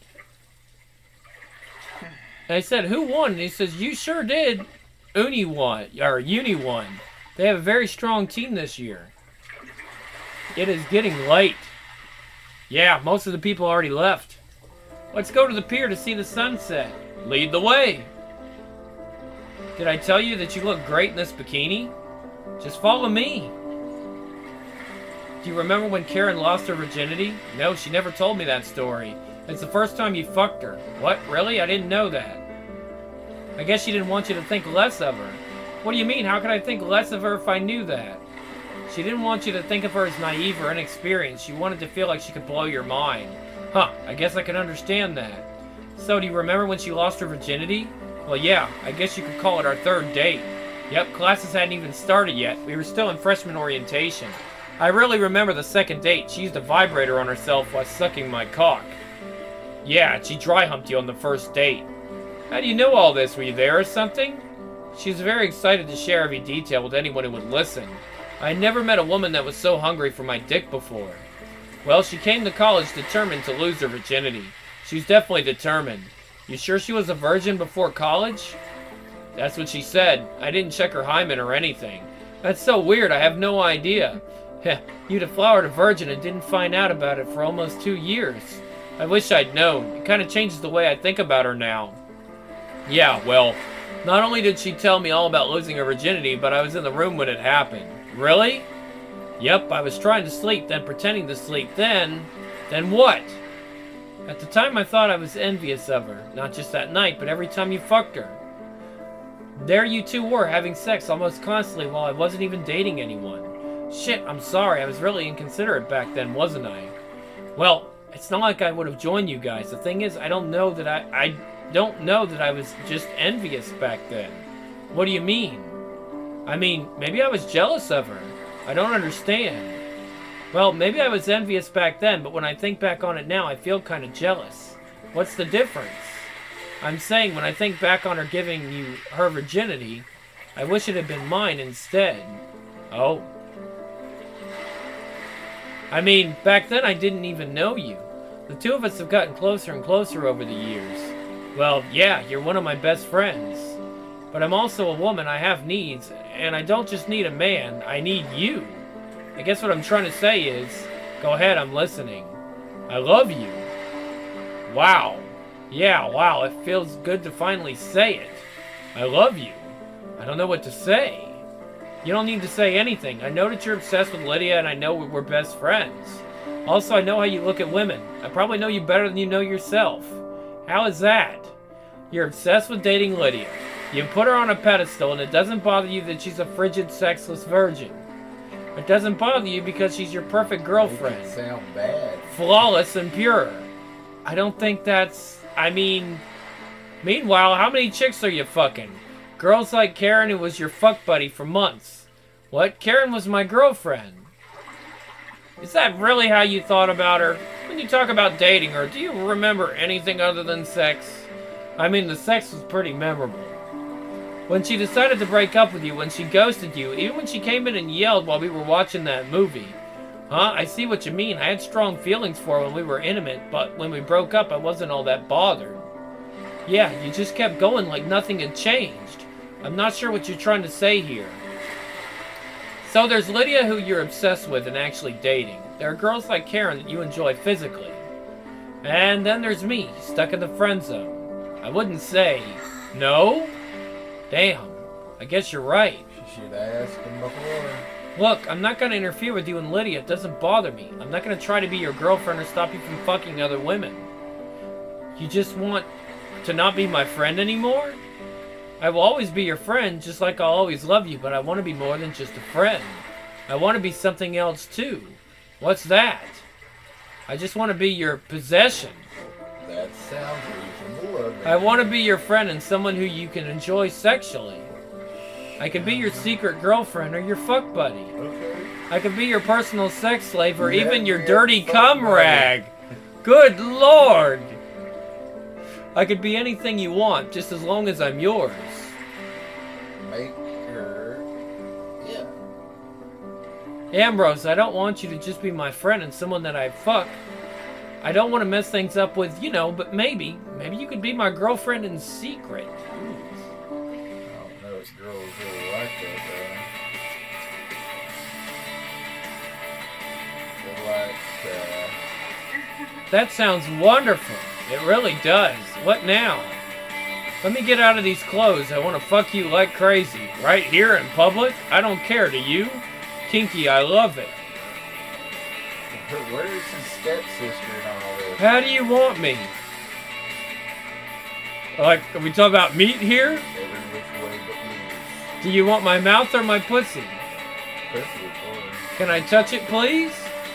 I said, who won? And he says, you sure did. Uni won. Or Uni won. They have a very strong team this year. It is getting late. Yeah, most of the people already left. Let's go to the pier to see the sunset. Lead the way. Did I tell you that you look great in this bikini? Just follow me. Do you remember when Karen lost her virginity? No, she never told me that story. It's the first time you fucked her. What? Really? I didn't know that. I guess she didn't want you to think less of her. What do you mean? How could I think less of her if I knew that? She didn't want you to think of her as naive or inexperienced. She wanted to feel like she could blow your mind. Huh, I guess I can understand that. So, do you remember when she lost her virginity? Well, yeah, I guess you could call it our third date. Yep, classes hadn't even started yet. We were still in freshman orientation. I really remember the second date. She used a vibrator on herself while sucking my cock. Yeah, she dry humped you on the first date. How do you know all this? Were you there or something? She was very excited to share every detail with anyone who would listen. I had never met a woman that was so hungry for my dick before. Well, she came to college determined to lose her virginity. She was definitely determined. You sure she was a virgin before college? That's what she said. I didn't check her hymen or anything. That's so weird, I have no idea. Heh, you'd have flowered a virgin and didn't find out about it for almost two years. I wish I'd known. It kind of changes the way I think about her now. Yeah, well, not only did she tell me all about losing her virginity, but I was in the room when it happened. Really? Yep, I was trying to sleep, then pretending to sleep, then... Then what? At the time, I thought I was envious of her. Not just that night, but every time you fucked her. There you two were, having sex almost constantly while I wasn't even dating anyone. Shit, I'm sorry, I was really inconsiderate back then, wasn't I? Well, it's not like I would have joined you guys. The thing is, I don't know that I... I don't know that I was just envious back then. What do you mean? I mean, maybe I was jealous of her. I don't understand. Well, maybe I was envious back then, but when I think back on it now, I feel kind of jealous. What's the difference? I'm saying when I think back on her giving you her virginity, I wish it had been mine instead. Oh. I mean, back then I didn't even know you. The two of us have gotten closer and closer over the years. Well, yeah, you're one of my best friends. But I'm also a woman, I have needs, and I don't just need a man, I need you. I guess what I'm trying to say is, go ahead, I'm listening. I love you. Wow. Yeah, wow, it feels good to finally say it. I love you. I don't know what to say. You don't need to say anything. I know that you're obsessed with Lydia, and I know we're best friends. Also, I know how you look at women. I probably know you better than you know yourself. How is that? You're obsessed with dating Lydia. You put her on a pedestal, and it doesn't bother you that she's a frigid, sexless virgin. It doesn't bother you because she's your perfect girlfriend. Make it sound bad. Flawless and pure. I don't think that's... I mean... Meanwhile, how many chicks are you fucking? Girls like Karen, who was your fuck buddy for months. What? Karen was my girlfriend. Is that really how you thought about her? When you talk about dating her, do you remember anything other than sex? I mean, the sex was pretty memorable. When she decided to break up with you, when she ghosted you, even when she came in and yelled while we were watching that movie. Huh? I see what you mean. I had strong feelings for her when we were intimate, but when we broke up, I wasn't all that bothered. Yeah, you just kept going like nothing had changed. I'm not sure what you're trying to say here. So there's Lydia, who you're obsessed with and actually dating. There are girls like Karen that you enjoy physically. And then there's me, stuck in the friend zone. I wouldn't say... No? Damn. I guess you're right. She should have asked him before. Look, I'm not going to interfere with you and Lydia. It doesn't bother me. I'm not going to try to be your girlfriend or stop you from fucking other women. You just want to not be my friend anymore? I will always be your friend, just like I'll always love you, but I want to be more than just a friend. I want to be something else too. What's that? I just want to be your possession. That sounds reasonable. I want to be your friend and someone who you can enjoy sexually. I can be your secret girlfriend or your fuck buddy. Okay. I can be your personal sex slave or Yeah, even your yeah, dirty fuck cum buddy. rag. Good Lord! I could be anything you want, just as long as I'm yours. Make her... Yeah. Ambrose, I don't want you to just be my friend and someone that I fuck. I don't want to mess things up with, you know, but maybe, maybe you could be my girlfriend in secret. I don't know if girls really like that, That sounds wonderful. It really does. What now? Let me get out of these clothes. I want to fuck you like crazy. Right here in public? I don't care, do you? Kinky, I love it. Where's his stepsister and all this? How do you want me? Like, are we talking about meat here? Every which way but loose. Do you want my mouth or my pussy? Pussy, boy. Can I touch it, please?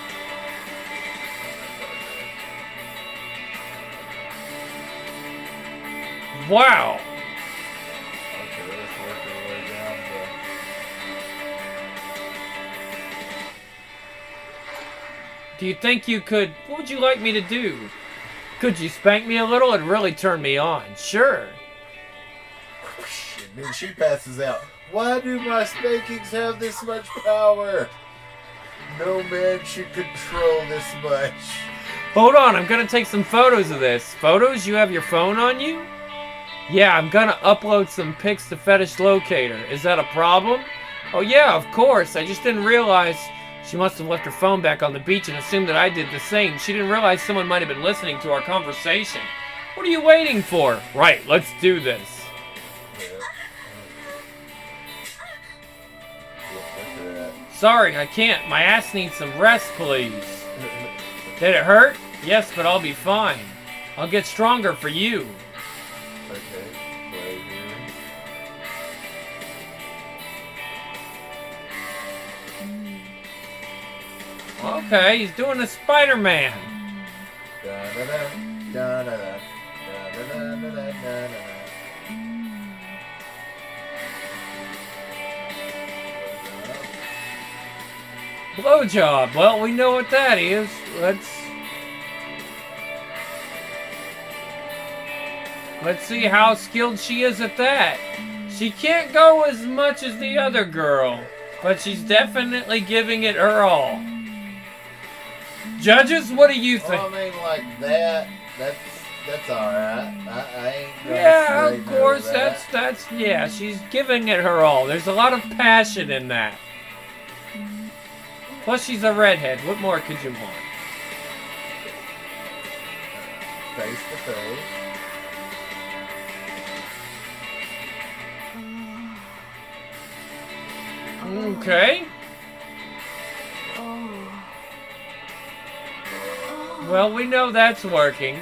Wow. Okay, let's work our way down Do you think you could... What would you like me to do? Could you spank me a little? It'd really turn me on. Sure. And then she passes out. Why do my spankings have this much power? No man should control this much. Hold on, I'm gonna take some photos of this. Photos? You have your phone on you? Yeah, I'm gonna upload some pics to Fetish Locator. Is that a problem? Oh yeah, of course. I just didn't realize she must have left her phone back on the beach and assumed that I did the same. She didn't realize someone might have been listening to our conversation. What are you waiting for? Right, let's do this. Sorry, I can't. My ass needs some rest, please. Did it hurt? Yes, but I'll be fine. I'll get stronger for you. Okay, play here. Okay, he's doing the Spider-Man. Da-da-da, da-da-da, da-da-da-da-da-da-da. Blowjob. Well, we know what that is. Let's... Let's see how skilled she is at that. She can't go as much as the other girl, but she's definitely giving it her all. Judges, what do you think? Well, I mean, like that, that's, that's alright. I, I ain't gonna Yeah, say of no to course, that. that's, that's, yeah, she's giving it her all. There's a lot of passion in that. Plus, she's a redhead. What more could you want? Face to face. Okay. Well, we know that's working.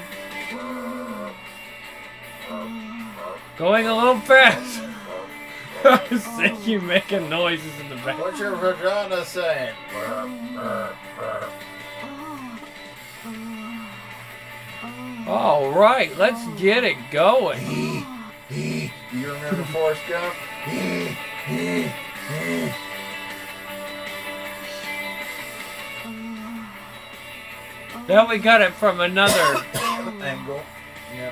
Going a little fast. I see you making noises in the back. What's your vagina saying? All right, let's get it going. Do you remember Forrest Gump? Now we got it from another. Angle. Yep.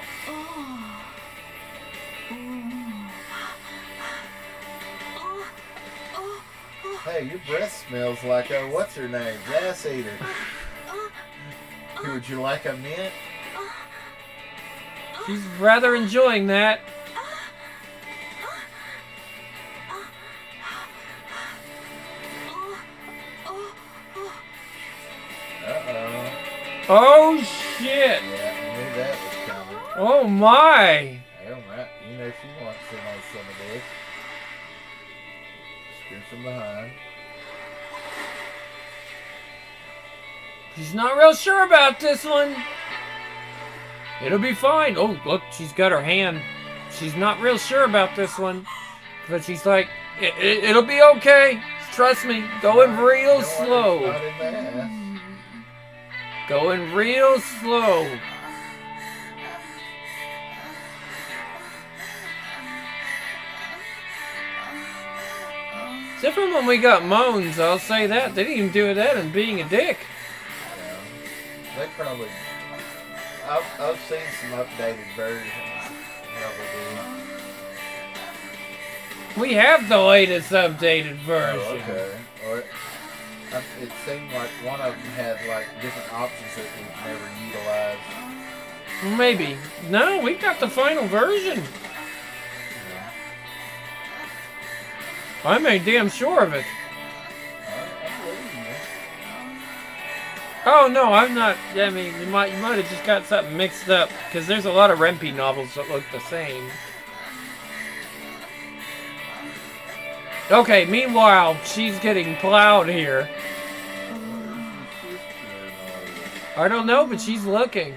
Hey, your breath smells like a what's her name? Ass eater. Would you like a mint? She's rather enjoying that. Uh-oh. Oh shit! Yeah, I knew that was coming. Oh my! Hell, right. You know she wants some of some of this. Screw from behind. She's not real sure about this one. It'll be fine. Oh, look, she's got her hand. She's not real sure about this one. But she's like, it, it, it'll be okay. Trust me. Going real slow. Not in the ass. Going real slow. Different when we got moans, I'll say that. They didn't even do that in Being a Dick. Yeah. They probably... I've, I've seen some updated versions. Probably. We have the latest updated Oh, version. okay. Or, um, it seemed like one of them had like different options that we've never utilized. Maybe. No, we got the final version. Yeah. I made damn sure of it. I, I believe you. Oh no, I'm not. I mean, you might you might have just got something mixed up because there's a lot of Rempe novels that look the same. Okay. Meanwhile, she's getting plowed here. I don't know, but she's looking.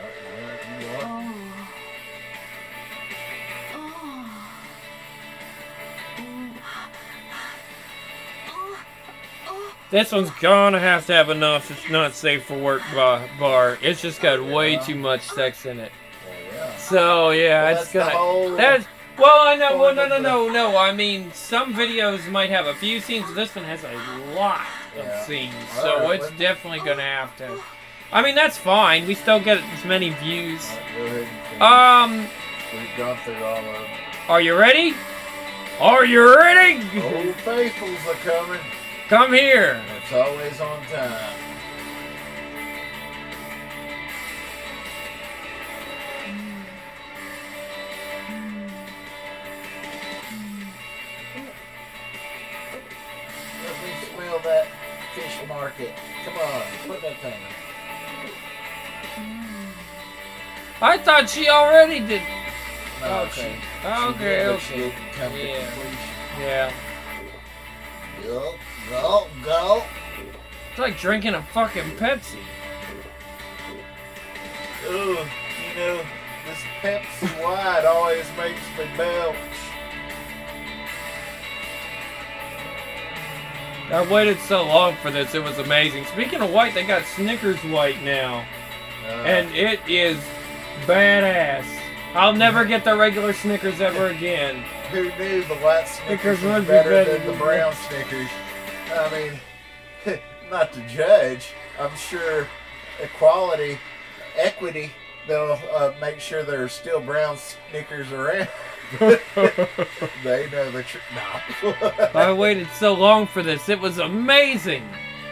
This one's gonna have to have enough. It's not safe for work bar. bar. It's just got way too much sex in it. So yeah, Well, it's that's the gonna. whole That's well, I know. Well, point no, of no, the- no, no. I mean, some videos might have a few scenes. This one has a lot of Yeah. scenes, All so right, it's let's- definitely gonna have to. I mean, that's fine. We still get as many views. Go ahead and finish. Um, We've gone through all of them. are you ready? Are you ready? Old Faithfuls are coming. Come here. It's always on time. Let me smell that fish market. Come on, put that thing. I thought she already did. No, Okay. she- she Okay, did, but she okay. didn't come to Yeah. completion. Yeah. Go, go, go. It's like drinking a fucking Pepsi. Ooh, you know, this Pepsi White always makes me belch. I waited so long for this. It was amazing. Speaking of white, they got Snickers white now. Uh, And it is badass. I'll never get the regular Snickers ever again. who knew the white Snickers Snickers would was be better better than the than brown Snickers? I mean, not to judge. I'm sure equality, equity, they'll uh, make sure there's still brown Snickers around. They know the truth. No. I waited so long for this. It was amazing.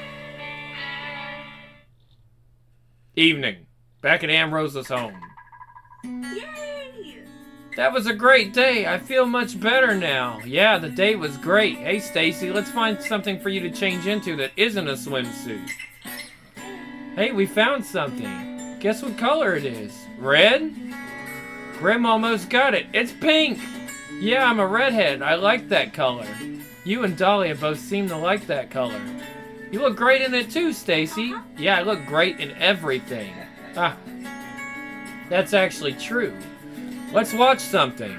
Evening. Back at Ambrose's home. Yay! That was a great day. I feel much better now. Yeah, the day was great. Hey, Stacy, let's find something for you to change into that isn't a swimsuit. Hey, we found something. Guess what color it is? Red? Grim almost got it. It's pink! Yeah, I'm a redhead. I like that color. You and Dahlia both seem to like that color. You look great in it too, Stacy. Yeah, I look great in everything. Ah, that's actually true. Let's watch something.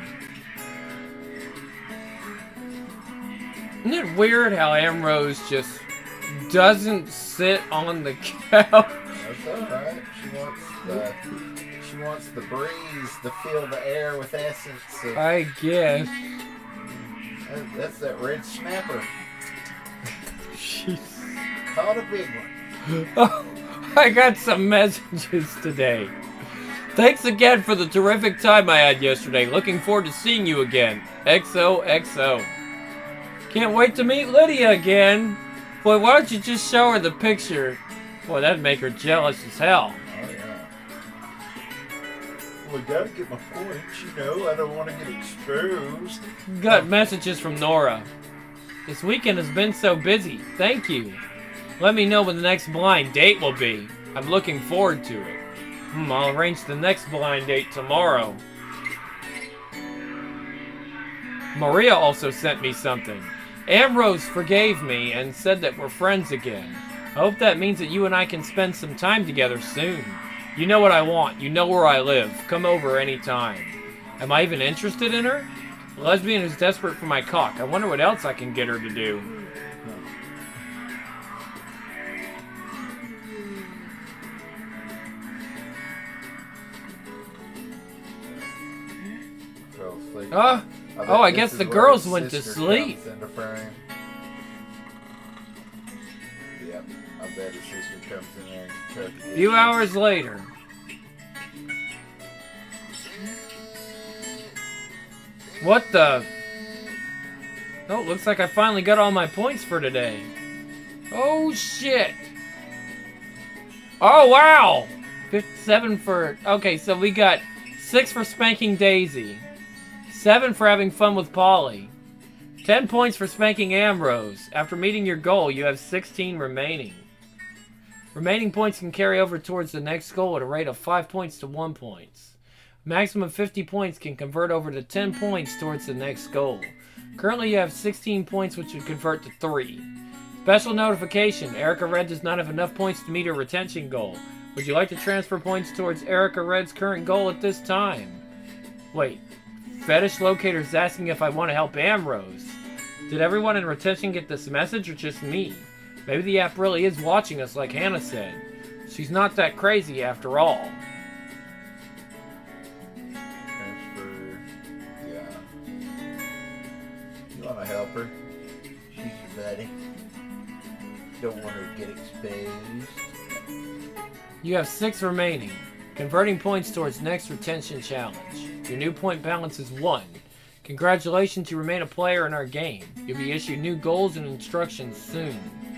Isn't it weird how Ambrose just doesn't sit on the couch? That's alright. She wants the she wants the breeze to fill the air with essence. Of, I guess. that- that's that red snapper. She's... Caught a big one. Oh, I got some messages today. Thanks again for the terrific time I had yesterday. Looking forward to seeing you again. X O X O. Can't wait to meet Lydia again. Boy, why don't you just show her the picture? Boy, that'd make her jealous as hell. Oh yeah. Well, I gotta get my points, you know. I don't want to get exposed. Got messages from Nora. This weekend has been so busy. Thank you. Let me know when the next blind date will be. I'm looking forward to it. Hmm, I'll arrange the next blind date tomorrow. Maria also sent me something. Ambrose forgave me and said that we're friends again. I hope that means that you and I can spend some time together soon. You know what I want. You know where I live. Come over anytime. Am I even interested in her? A lesbian who's desperate for my cock. I wonder what else I can get her to do. Fell asleep. Uh, bet oh, I this guess is the where girls his went to sister sleep. comes into frame. Yep, I bet his sister comes in there and tries to a get few you. hours later. What the? Oh, looks like I finally got all my points for today. Oh, shit. Oh, wow. fifty-seven for... Okay, so we got six for spanking Daisy. seven for having fun with Polly. ten points for spanking Ambrose. After meeting your goal, you have sixteen remaining. Remaining points can carry over towards the next goal at a rate of five points to one points. Maximum fifty points can convert over to ten points towards the next goal. Currently you have sixteen points, which would convert to three. Special notification. Erica Red does not have enough points to meet her retention goal. Would you like to transfer points towards Erica Red's current goal at this time? Wait. Fetish Locator is asking if I want to help Ambrose. Did everyone in retention get this message or just me? Maybe the app really is watching us like Hannah said. She's not that crazy after all. Transfer. Yeah. You want to help her? She's your buddy. Don't want her to get exposed. You have six remaining. Converting points towards next retention challenge. Your new point balance is one. Congratulations, you remain a player in our game. You'll be issued new goals and instructions soon.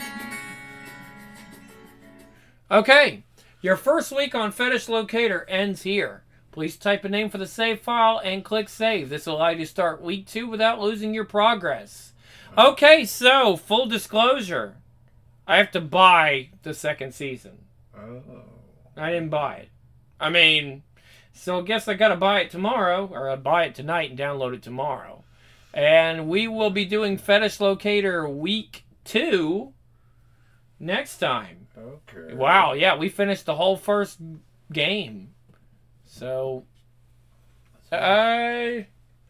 Okay, your first week on Fetish Locator ends here. Please type a name for the save file and click save. This will allow you to start week two without losing your progress. Okay, so, full disclosure. I have to buy the second season. Oh. I didn't buy it. I mean, so I guess I gotta buy it tomorrow, or I'll buy it tonight and download it tomorrow. And we will be doing Fetish Locator week two next time. Okay. Wow, yeah, we finished the whole first game. So, I...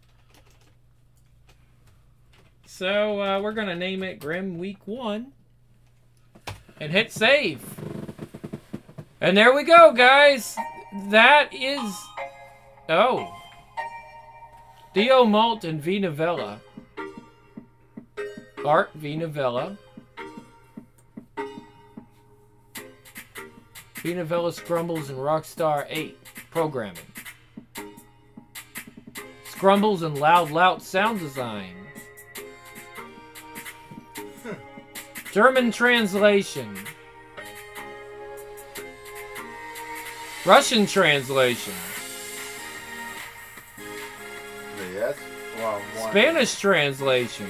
So, uh, we're gonna name it Grim Week one. And hit save. And there we go, guys. That is... Oh. Theo Malt and V Novella. Art V Novella. V Novella Scrumbles and Rockstar eight. Programming. Scrumbles and Loud Lout sound design. German translation. Russian translation. Yes. Well, one. Spanish translation.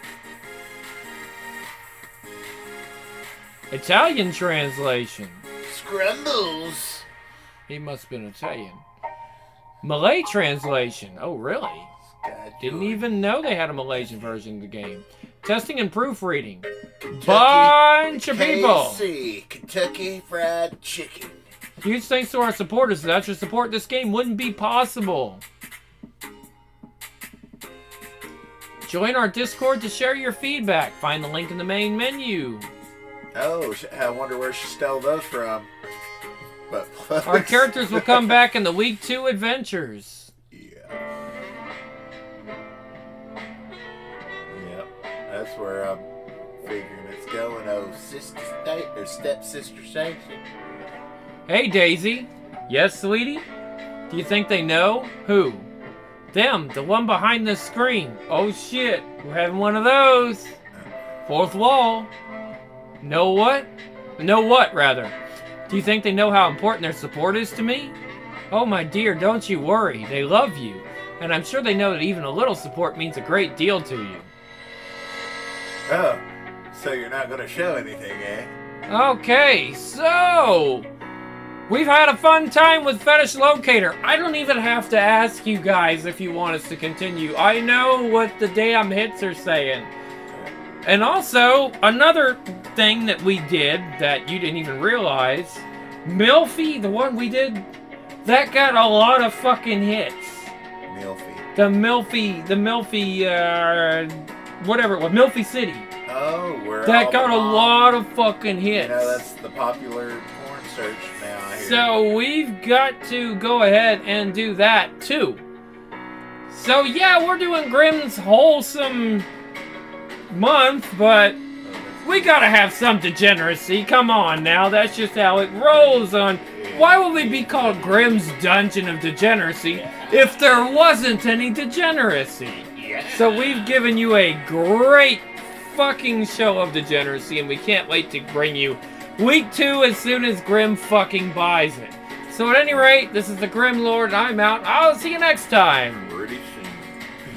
Italian translation. Scrumbles. He must have been Italian. Malay translation. Oh, really? Didn't even know they had a Malaysian version of the game. Testing and proofreading. Bunch of people. K C, Kentucky Fried Chicken. Huge thanks to our supporters. Without your support, this game wouldn't be possible. Join our Discord to share your feedback. Find the link in the main menu. Oh, I wonder where she stole those from. But our characters will come back in the week two adventures. Yeah. Yep. That's where I'm figuring it's going. Oh, sister state or stepsister station. Hey, Daisy. Yes, sweetie? Do you think they know? Who? Them, the one behind the screen. Oh, shit. We're having one of those. Fourth wall. Know what? Know what, rather? Do you think they know how important their support is to me? Oh, my dear, don't you worry. They love you. And I'm sure they know that even a little support means a great deal to you. Oh, so you're not going to show anything, eh? Okay, so... We've had a fun time with Fetish Locator. I don't even have to ask you guys if you want us to continue. I know what the damn hits are saying. And also, another thing that we did that you didn't even realize, Milfy, the one we did, that got a lot of fucking hits. Milfy. The Milfy, the Milfy, uh, whatever it was, Milfy City. Oh, we're That got a lot of fucking hits. You know, that's the popular porn search now, I hear. So we've got to go ahead and do that too. So yeah, we're doing Grimm's wholesome month, but we gotta have some degeneracy. Come on now, that's just how it rolls on. Why would we be called Grimm's Dungeon of Degeneracy if there wasn't any degeneracy? So we've given you a great fucking show of degeneracy, and we can't wait to bring you week two as soon as Grimm fucking buys it. So at any rate, this is the Grim Lord, and I'm out. I'll see you next time.